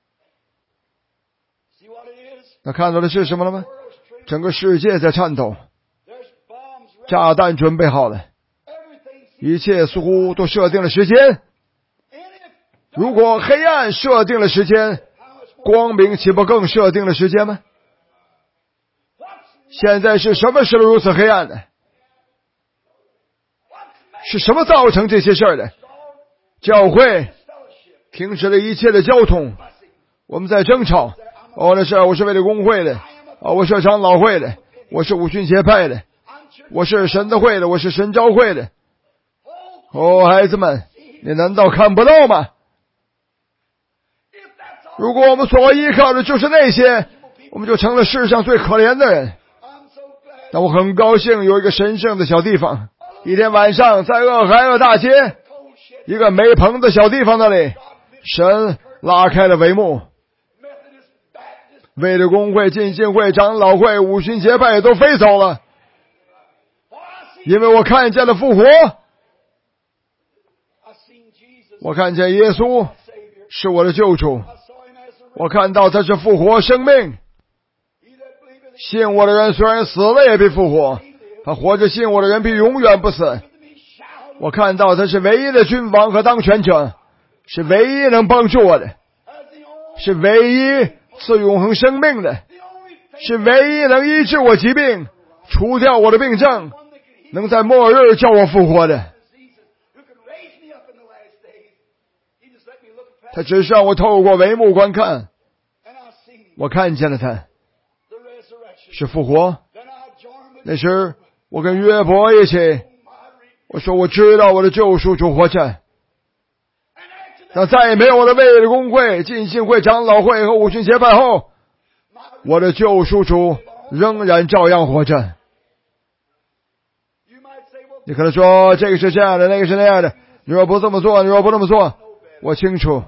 那看到的是什么了吗？整个世界在颤抖，炸弹准备好了，一切似乎都设定了时间。如果黑暗设定了时间，光明岂不更设定了时间吗？现在是什么使得如此黑暗的？是什么造成这些事儿的？教会停止了一切的交通，我们在争吵。那是我是为了公会的，我是长老会的，我是五旬节派的，我是神的会的，我是神召会的。孩子们，你难道看不到吗？如果我们所依靠的就是那些，我们就成了世上最可怜的人。但我很高兴有一个神圣的小地方。一天晚上，在俄亥俄大街一个没棚的小地方那里，神拉开了帷幕，卫理公会、浸信会、长老会、五旬节派都飞走了，因为我看见了复活。我看见耶稣是我的救主，我看到他是复活生命。信我的人虽然死了也必复活，他活着信我的人必永远不死。我看到他是唯一的君王和当权者，是唯一能帮助我的，是唯一赐永恒生命的，是唯一能医治我疾病，除掉我的病症，能在末日叫我复活的。他只是让我透过帷幕观看，我看见了他是复活。那时我跟约伯一起，我说我知道我的救赎主活着。那再也没有我的卫理公会、浸信会、长老会和五旬节派后，我的救赎主仍然照样活着。你可能说这个是这样的，那个是那样的，你若不这么做，你若不这么做，我清楚，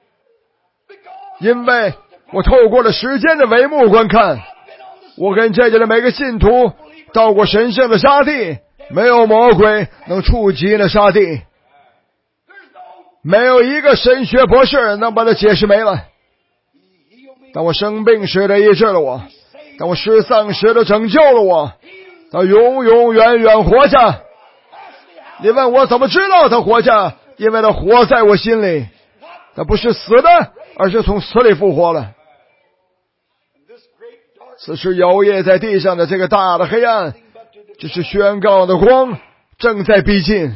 因为我透过了时间的帷幕观看，我跟这里的每个信徒到过神圣的沙地，没有魔鬼能触及那沙地，没有一个神学博士能把它解释没了。当我生病时，他医治了我；当我失丧时，他拯救了我。他永永远远活着。你问我怎么知道他活着？因为他活在我心里。他不是死的，而是从死里复活了。此时摇曳在地上的这个大的黑暗，只是宣告的光正在逼近。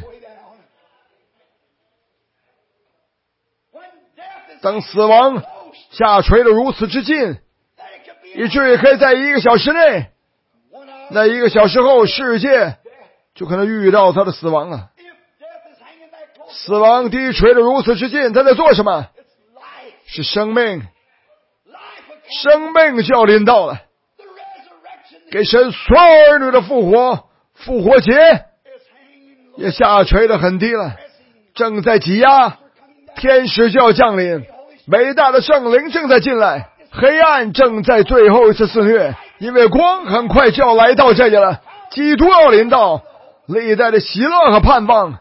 当死亡下垂得如此之近， 以至于可以在1个小时内，那1个小时后，世界就可能遇到他的死亡了。死亡低垂得如此之近，他在做什么？是生命，生命就要临到了。给神所有儿女的复活，复活节也下垂得很低了，正在挤压，天使就要降临，伟大的圣灵正在进来，黑暗正在最后一次肆虐，因为光很快就要来到这里了，基督要临到，历代的喜乐和盼望，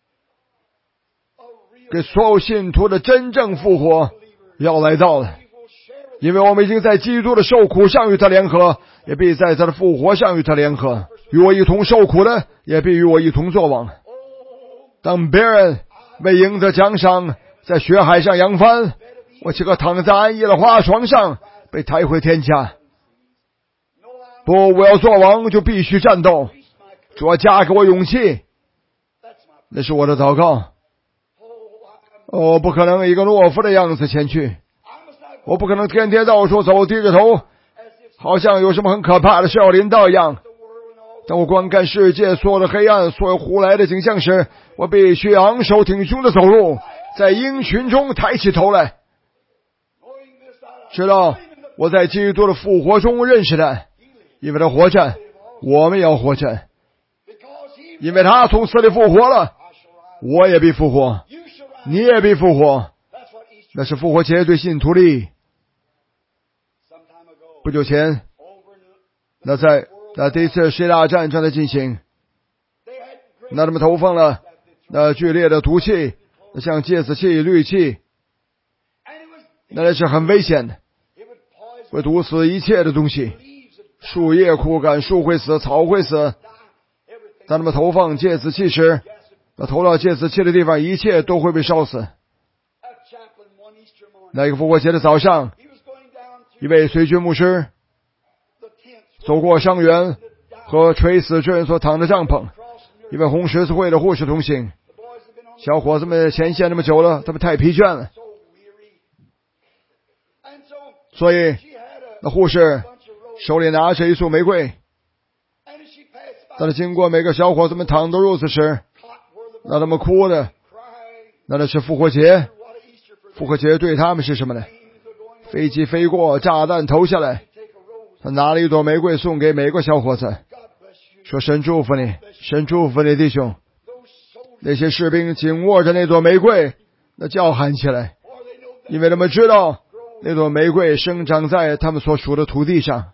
给所有信徒的真正复活要来到了。因为我们已经在基督的受苦上与他联合，也必在他的复活上与他联合。与我一同受苦的，也必与我一同作王。当别人为赢得奖赏在血海上扬帆，我岂可躺在安逸的花床上被抬回天家？不，我要做王就必须战斗。主要加给我勇气，那是我的祷告。我不可能一个懦夫的样子前去，我不可能天天到处走低着头，好像有什么很可怕的事要临到一样。当我观看世界所有的黑暗，所有胡来的景象时，我必须昂首挺胸的走路，在鹰群中抬起头来，知道我在基督的复活中认识的，因为他活着，我们也要活着，因为他从死里复活了，我也必复活，你也必复活。那是复活节对信徒的意义。不久前，那第一次世界大战正在进行，那他们投放了那剧烈的毒气，像芥子气、氯气，那是很危险的，会毒死一切的东西，树叶枯干，树会死，草会死。当他们投放芥子气时，那投到芥子气的地方，一切都会被烧死。那一个复活节的早上，一位随军牧师走过伤员和垂死之人所躺的帐篷，一位红十字会的护士同行。小伙子们前线那么久了，他们太疲倦了，所以那护士手里拿着一束玫瑰，当他经过每个小伙子们躺的褥子时，那他们哭的，那是复活节。复活节对他们是什么呢？飞机飞过，炸弹投下来，他拿了一朵玫瑰送给每个小伙子，说神祝福你，神祝福你弟兄。那些士兵紧握着那朵玫瑰，那叫喊起来，因为他们知道那朵玫瑰生长在他们所属的土地上。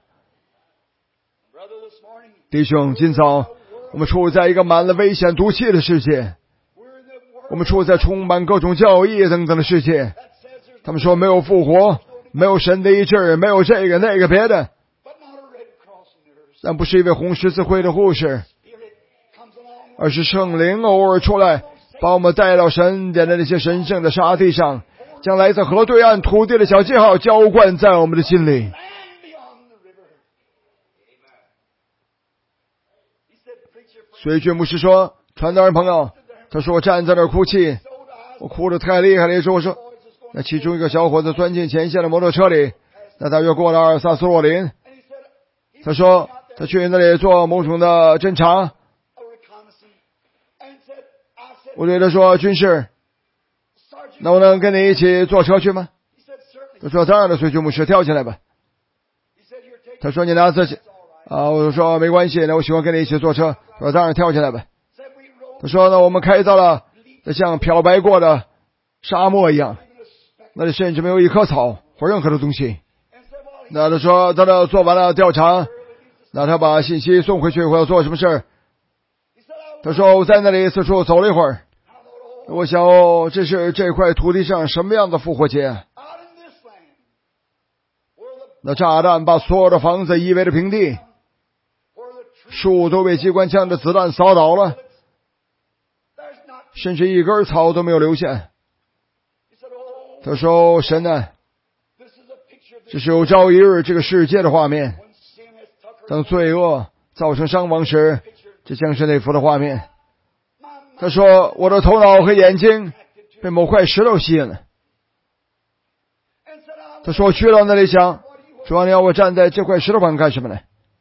弟兄，今早我们处在一个满了危险毒气的世界，我们处在充满各种教义等等的世界。他们说没有复活，没有神的医治，没有这个那个别的，但不是一位红十字会的护士，而是圣灵偶尔出来，把我们带到神点的那些神圣的沙地上，将来自河对岸土地的小记号浇灌在我们的心里。随军牧师说，传道人朋友，他说我站在那儿哭泣，我哭得太厉害了。也是我说，那其中一个小伙子钻进前线的摩托车里，那他越过了阿尔萨斯洛林。他说他去那里做某种的侦查。我对他说，军士，那我能跟你一起坐车去吗？他说当然了，随军牧师，跳进来吧。他说你拿自己我说没关系，那我喜欢跟你一起坐车。他说当然跳进来吧。他说呢，我们开到了像漂白过的沙漠一样，那里甚至没有一棵草或任何的东西。那他说他做完了调查，那他把信息送回去或要做什么事。他说我在那里四处走了一会儿，我想这是这块土地上什么样的复活节？那炸弹把所有的房子夷为了平地，树都被机关枪的子弹扫倒了，甚至一根草都没有留下。他说神啊，这是有朝一日这个世界的画面，当罪恶造成伤亡时，这将是那幅的画面。他说我的头脑和眼睛被某块石头吸引了。他说我去到那里想， 主啊，你要我站在这块石头旁干什么呢？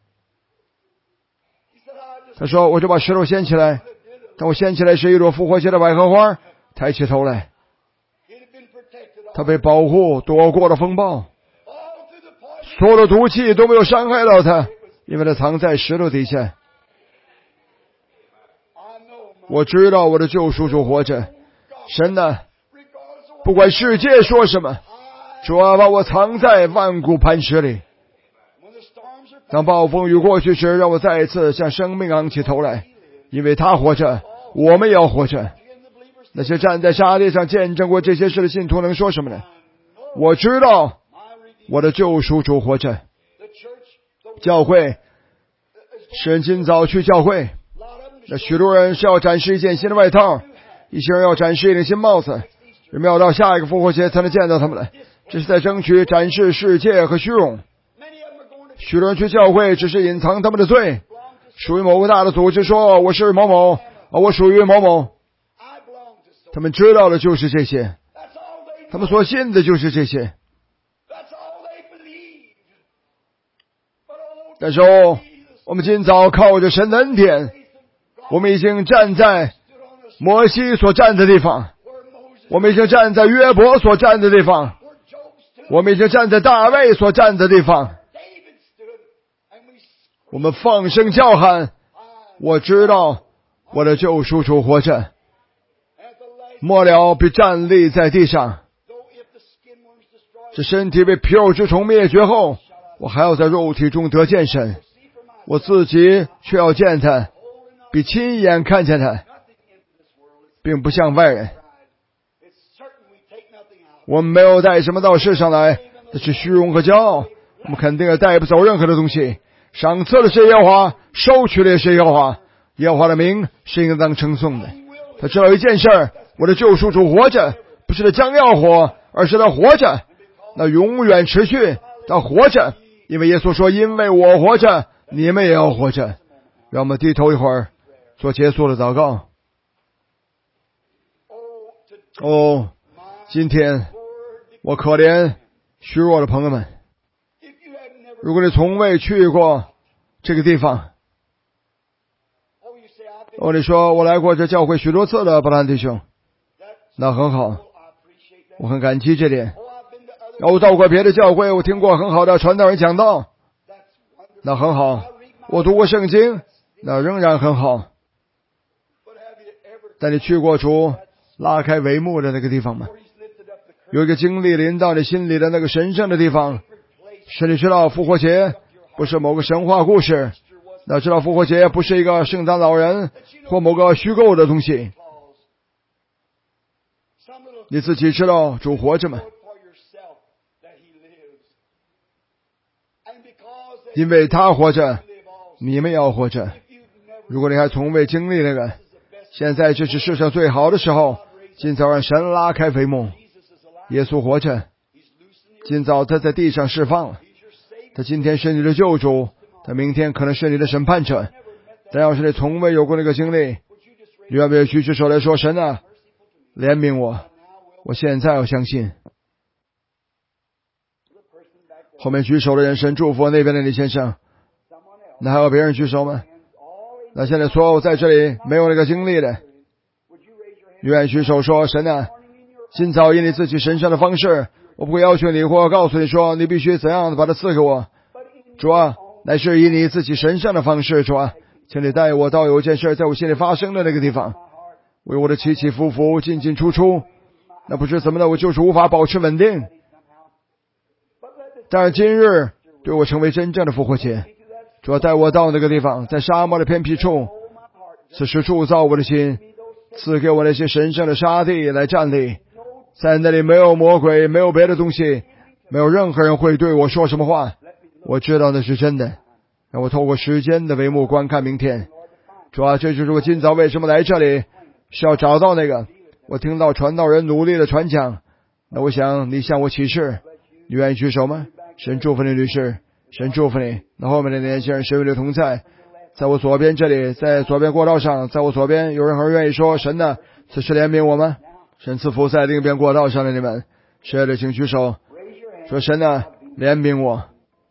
他说，我就把石头掀起来，当我掀起来是一朵复活节的百合花，抬起头来，他被保护，躲过了风暴，所有的毒气都没有伤害到他，因为他藏在石头底下。我知道我的救赎主活着，神啊，不管世界说什么，主啊，把我藏在万古磐石里。当暴风雨过去时，让我再一次向生命昂起头来，因为他活着，我们也要活着。那些站在沙地上见证过这些事的信徒能说什么呢？我知道我的救赎主活着。教会，神今早去教会，那许多人是要展示一件新的外套，一些人要展示一顶新帽子，人们要到下一个复活节才能见到他们了。这是在争取展示世界和虚荣。许多人去教会只是隐藏他们的罪，属于某个大的组织，说我是某某，我属于某某。他们知道的就是这些，他们所信的就是这些。但是我们今早靠着神的恩典，我们已经站在摩西所站的地方，我们已经站在约伯所站的地方，我们已经站在大卫所站的地方。我们放声叫喊，我知道我的救赎主活着。末了必站立在地上，这身体被皮肉之虫灭绝后，我还要在肉体中得见神，我自己却要见他，比亲眼看见他，并不像外人。我们没有带什么到世上来，那是虚荣和骄傲，我们肯定也带不走任何的东西。赏赐的是耶和华，收取的也是耶和华，耶和华的名是应当称颂的。他知道一件事，我的救赎主活着，不是他将要活，而是他活着，那永远持续，他活着。因为耶稣说，因为我活着，你们也要活着。让我们低头一会儿，做结束的祷告。今天我可怜虚弱的朋友们，如果你从未去过这个地方，你说我来过这教会许多次了，布兰弟兄，那很好，我很感激这点。我到过别的教会，我听过很好的传道人讲道，那很好。我读过圣经，那仍然很好。但你去过主拉开帷幕的那个地方吗？有一个经历临到你心里的那个神圣的地方，是你知道复活节不是某个神话故事，那知道复活节不是一个圣诞老人或某个虚构的东西。你自己知道主活着吗？因为他活着，你们也要活着。如果你还从未经历那个，现在这是世上最好的时候。今早让神拉开帷幕，耶稣活着，今早他在地上释放了，他今天是你的救主，他明天可能是你的审判者。但要是你从未有过那个经历，你愿不愿意举起手来说，神啊，怜悯我，我现在要相信。后面举手的人，神祝福那边的李先生。那还有别人举手吗？那现在所有在这里没有那个经历的，愿意举手说，神啊，今早以你自己神圣的方式，我不会要求你或告诉你说你必须怎样的把它赐给我。主啊，乃是以你自己神圣的方式，主啊，请你带我到有一件事在我心里发生的那个地方，为我的起起伏伏进进出出，那不知怎么的，我就是无法保持稳定。但是今日对我成为真正的复活节，主要带我到那个地方，在沙漠的偏僻处，此时铸造我的心，赐给我那些神圣的沙地来站立，在那里没有魔鬼，没有别的东西，没有任何人会对我说什么话，我知道那是真的。让我透过时间的帷幕观看明天。主要这就是我今早为什么来这里，是要找到那个。我听到传道人努力的传讲，那我想你向我启示，你愿意举手吗？神祝福你，女士，神祝福你。那后面的年轻人，神与你同在，在我左边这里，在左边过道上，在我左边有任何人愿意说，神呢，此时怜悯我吗？神赐福在另一边过道上的你们，谁的请举手，说神呢，怜悯我。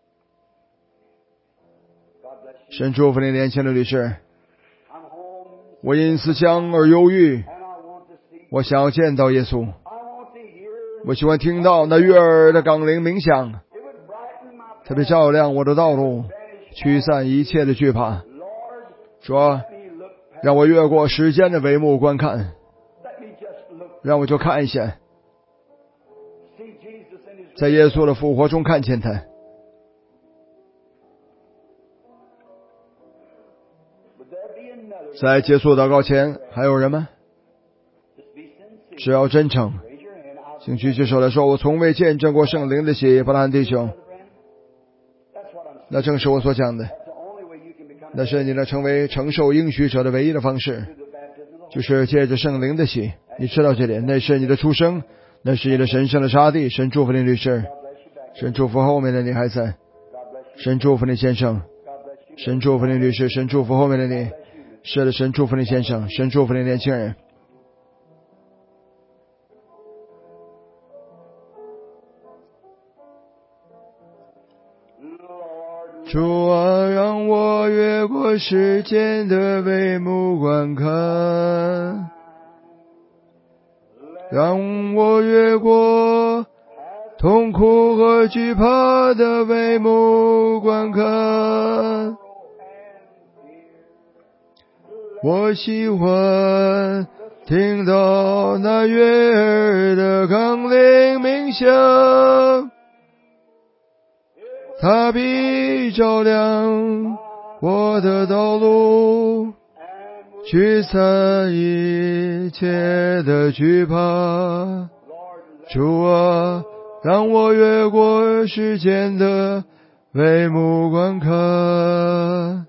神祝福你年轻的律师。我因思乡而忧郁，我想要见到耶稣。我喜欢听到那悦耳的港铃鸣响，特别照亮我的道路，驱散一切的惧怕。主啊，让我越过时间的帷幕观看，让我就看一下，在耶稣的复活中看见他。在结束祷告前，还有人吗？只要真诚，请举起手来说，我从未见证过圣灵的喜。伯兰弟兄，那正是我所讲的，那是你能成为承受应许者的唯一的方式，就是借着圣灵的喜。你知道这点，那是你的出生，那是你的神圣的沙地。神祝福你律师，神祝福后面的你孩子，神祝福你先生，神祝福你律师，神祝福后面的你。是的，神祝福你先生，神祝福你年轻人。主啊，让我越过时间的帷幕观看，让我越过痛苦和惧怕的帷幕观看。我喜欢听到那悦耳的港铃鸣响，它必照亮我的道路，驱散一切的惧怕。主啊，让我越过时间的帷幕观看。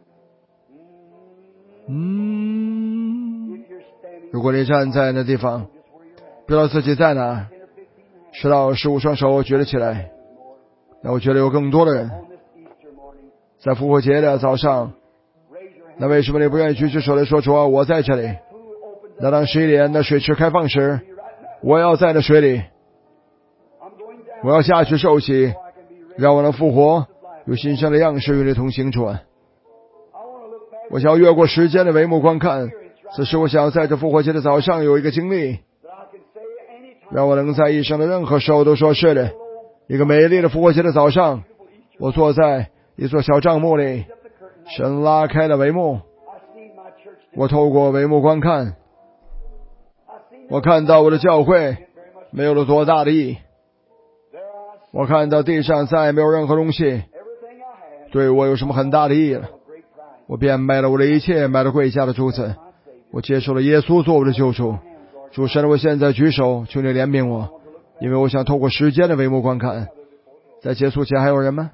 如果你站在那地方，不知道自己在哪，10到15双手举了起来，那我觉得有更多的人在复活节的早上，那为什么你不愿意举起手来说，主啊，我在这里？那当11点的水池开放时，我要在那水里，我要下去受洗，让我能复活，有新生的样式与你同行。主啊，我想要越过时间的帷幕观看，此时我想要在这复活节的早上有一个经历，让我能在一生的任何时候都说是的。一个美丽的复活节的早上，我坐在一座小帐幕里，神拉开了帷幕，我透过帷幕观看，我看到我的教会没有了多大的意义，我看到地上再也没有任何东西对我有什么很大的意义了。我变卖了我的一切，买了贵价的珠子，我接受了耶稣做我的救主。主神，我现在举手，求你怜悯我，因为我想透过时间的帷幕观看。在结束前还有人吗？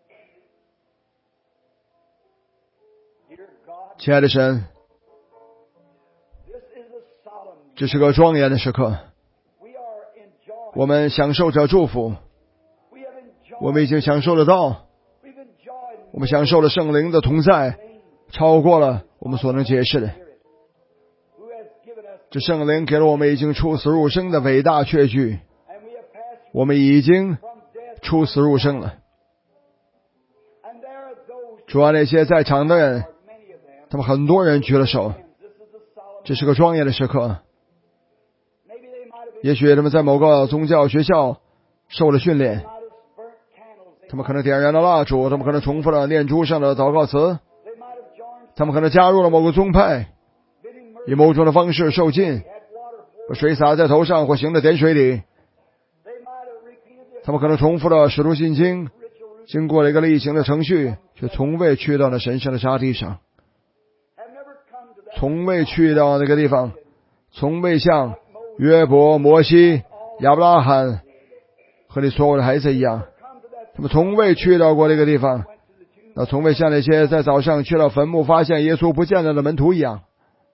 亲爱的神，这是个庄严的时刻，我们享受着祝福，我们已经享受得到，我们享受了圣灵的同在，超过了我们所能解释的。这圣灵给了我们已经出死入生的伟大确据，我们已经出死入生了。主啊，那些在场的人，他们很多人举了手，这是个庄严的时刻。也许他们在某个宗教学校受了训练，他们可能点燃了蜡烛，他们可能重复了念珠上的祷告词，他们可能加入了某个宗派，以某种的方式受浸，把水洒在头上或行了点水礼，他们可能重复了使徒信经，经过了一个例行的程序，却从未去到那神圣的沙地上，从未去到那个地方，从未像约伯、摩西、亚伯拉罕和你所有的孩子一样，他们从未去到过那个地方，那从未像那些在早上去了坟墓发现耶稣不见了的门徒一样。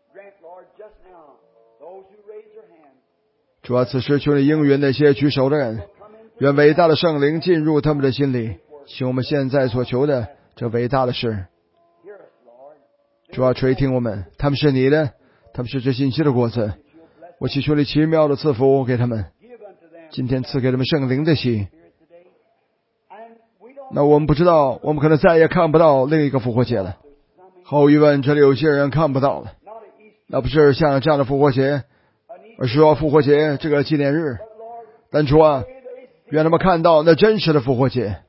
主啊，此时求你应允那些举手的人，愿伟大的圣灵进入他们的心里，行我们现在所求的这伟大的事。主啊，垂听我们，他们是你的，他们是这信息的果子，我祈求你奇妙的赐福给他们，今天赐给他们圣灵的喜。那我们不知道，我们可能再也看不到另一个复活节了， 毫无疑问，这里有些人看不到了，那不是像这样的复活节，而是说复活节这个纪念日。但主啊，愿他们看到那真实的复活节，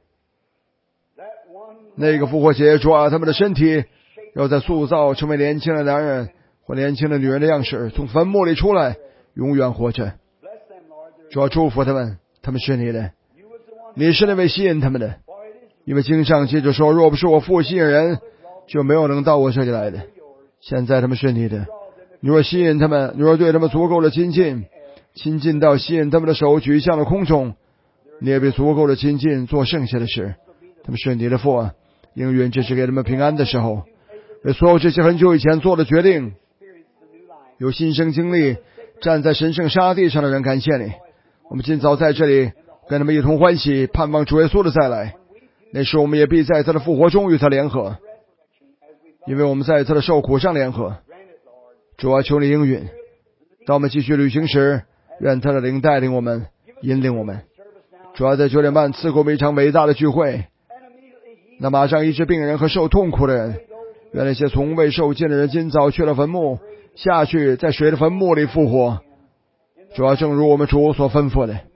那个复活节，主啊，他们的身体要在塑造成为年轻的男人或年轻的女人的样式，从坟墓里出来，永远活着。主啊，祝福他们，他们是你的，你是那位吸引他们的，因为经上记着说，若不是我父吸引人，就没有能到我这里来的。现在他们是你的，你若吸引他们，你若对他们足够的亲近到吸引他们的手举向了空中，你也必足够的亲近做剩下的事。他们是你的父啊，应允这是给他们平安的时候，为所有这些很久以前做的决定，有新生经历，站在神圣沙地上的人，感谢你。我们今早在这里跟他们一同欢喜，盼望主耶稣的再来，那时我们也必在他的复活中与他联合，因为我们在他的受苦上联合。主啊，求你应允，当我们继续旅行时，愿他的灵带领我们，引领我们。主啊，在9点半赐给我们一场伟大的聚会，那马上医治病人和受痛苦的人，愿那些从未受尽的人今早去了坟墓，下去在水的坟墓里复活。主啊，正如我们主所吩咐的，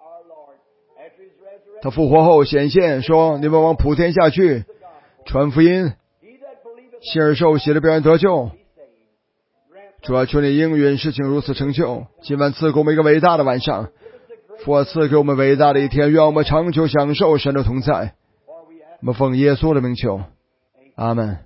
他复活后显现说，你们往普天下去，传福音，信而受洗的必然得救。主啊，求你应允事情如此成就，今晚赐给我们一个伟大的晚上，父啊，赐给我们伟大的一天，愿我们长久享受神的同在。我们奉耶稣的名求，阿们。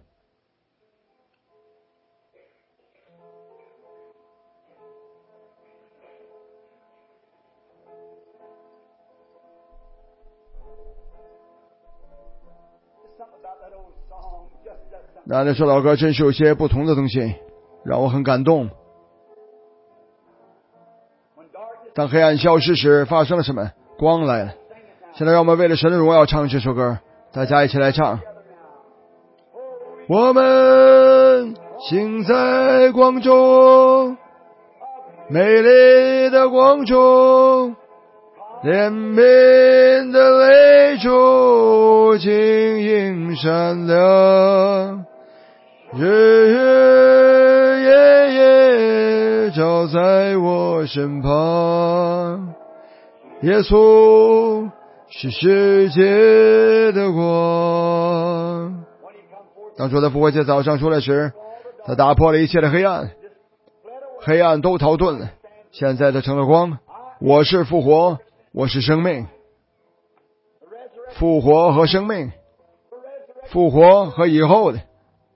那首老歌真是有些不同的东西，让我很感动。当黑暗消失时发生了什么？光来了。现在让我们为了神的荣耀唱这首歌，大家一起来唱。我们行在光中，美丽的光中，怜悯的泪珠晶莹闪亮，日日夜夜照在我身旁。耶稣是世界的光。当主在复活节早上出来时，他打破了一切的黑暗，黑暗都逃遁了，现在他成了光。我是复活，我是生命。复活和生命，复活和以后的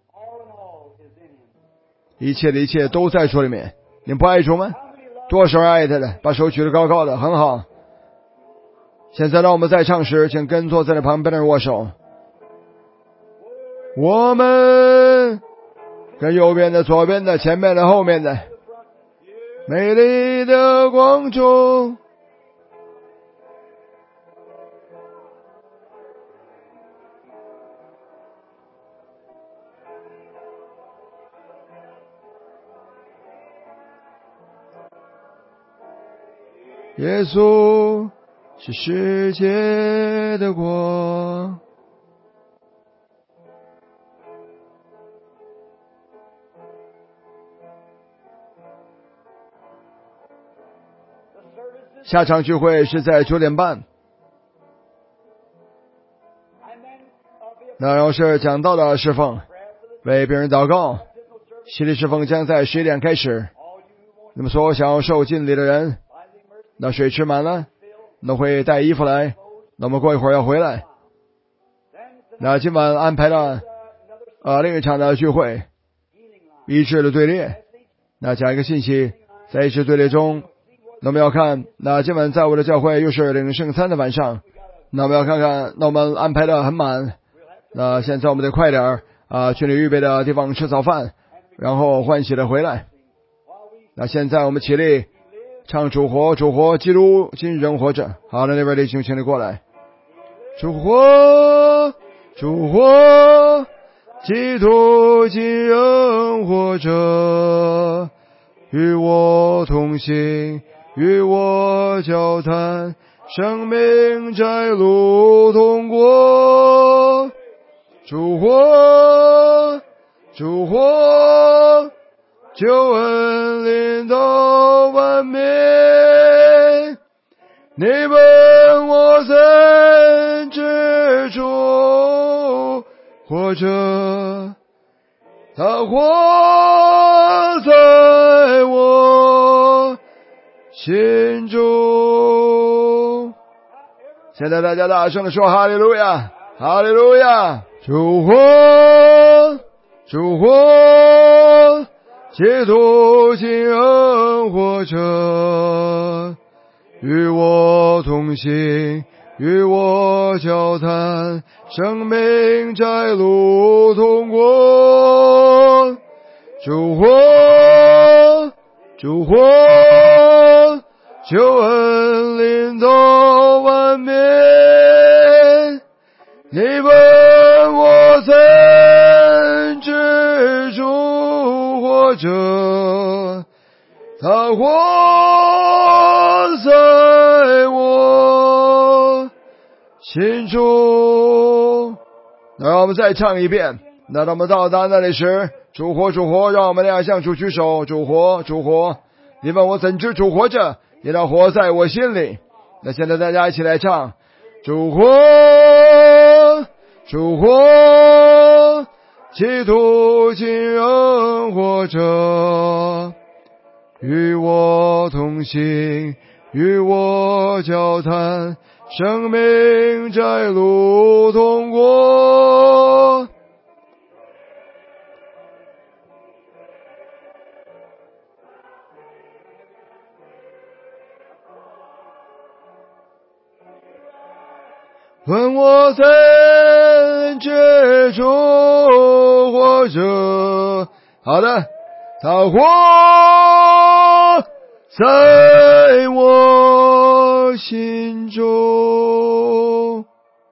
一切的一切都在主里面。你不爱主吗？多少人爱他的，把手举得高高的，很好。现在让我们在唱时，请跟坐在你旁边的人握手。我们跟右边的、左边的、前面的、后面的，美丽的光中，耶稣是世界的光。下场聚会是在9点半。那要是讲道的侍奉，为病人祷告，洗礼侍奉将在11点开始。那么所有想要受浸礼的人，那水吃满了，那会带衣服来，那么过一会儿要回来。那今晚安排了另一场的聚会，医治的队列。那讲一个信息，在医治队列中，那我们要看，那今晚在我的教会又是领圣餐的晚上，那我们要看看，那我们安排的很满。那现在我们得快点去你预备的地方吃早饭，然后欢喜的回来。那现在我们起立唱主活，主活，基督今仍活着。好的，那边弟兄请你过来。主活，主活，基督今仍活着，与我同行，与我交谈，生命在路通过。主活， 主火救恩临到万民，你问我怎知主活着，他活在我心中。现在大家大声地说哈利路亚，哈利路亚！主活，主活，基督今恩活着，与我同行，与我交谈，生命在路通过。主活，主活，救恩临到万民，你问我怎知主活着，他活在我心中。那让我们再唱一遍。那当我们到达那里时，主活，主活，让我们俩向主举手。主活，主活，你问我怎知主活着，也要活在我心里。那现在大家一起来唱。主活，主活，基督今恩活着，与我同行，与我交谈，生命在路通过。问我怎知主活着，好的，他活在我心中。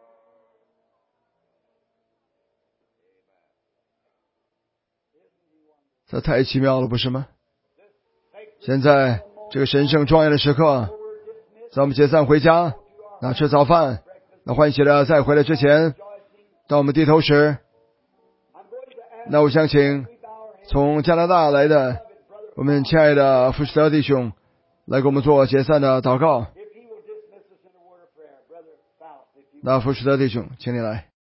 这太奇妙了，不是吗？现在这个神圣庄严的时刻，在我们解散回家，那吃早饭，那欢喜的在回来之前，当我们低头时，那我想请从加拿大来的我们亲爱的福士德弟兄来给我们做解散的祷告。那福士德弟兄，请你来。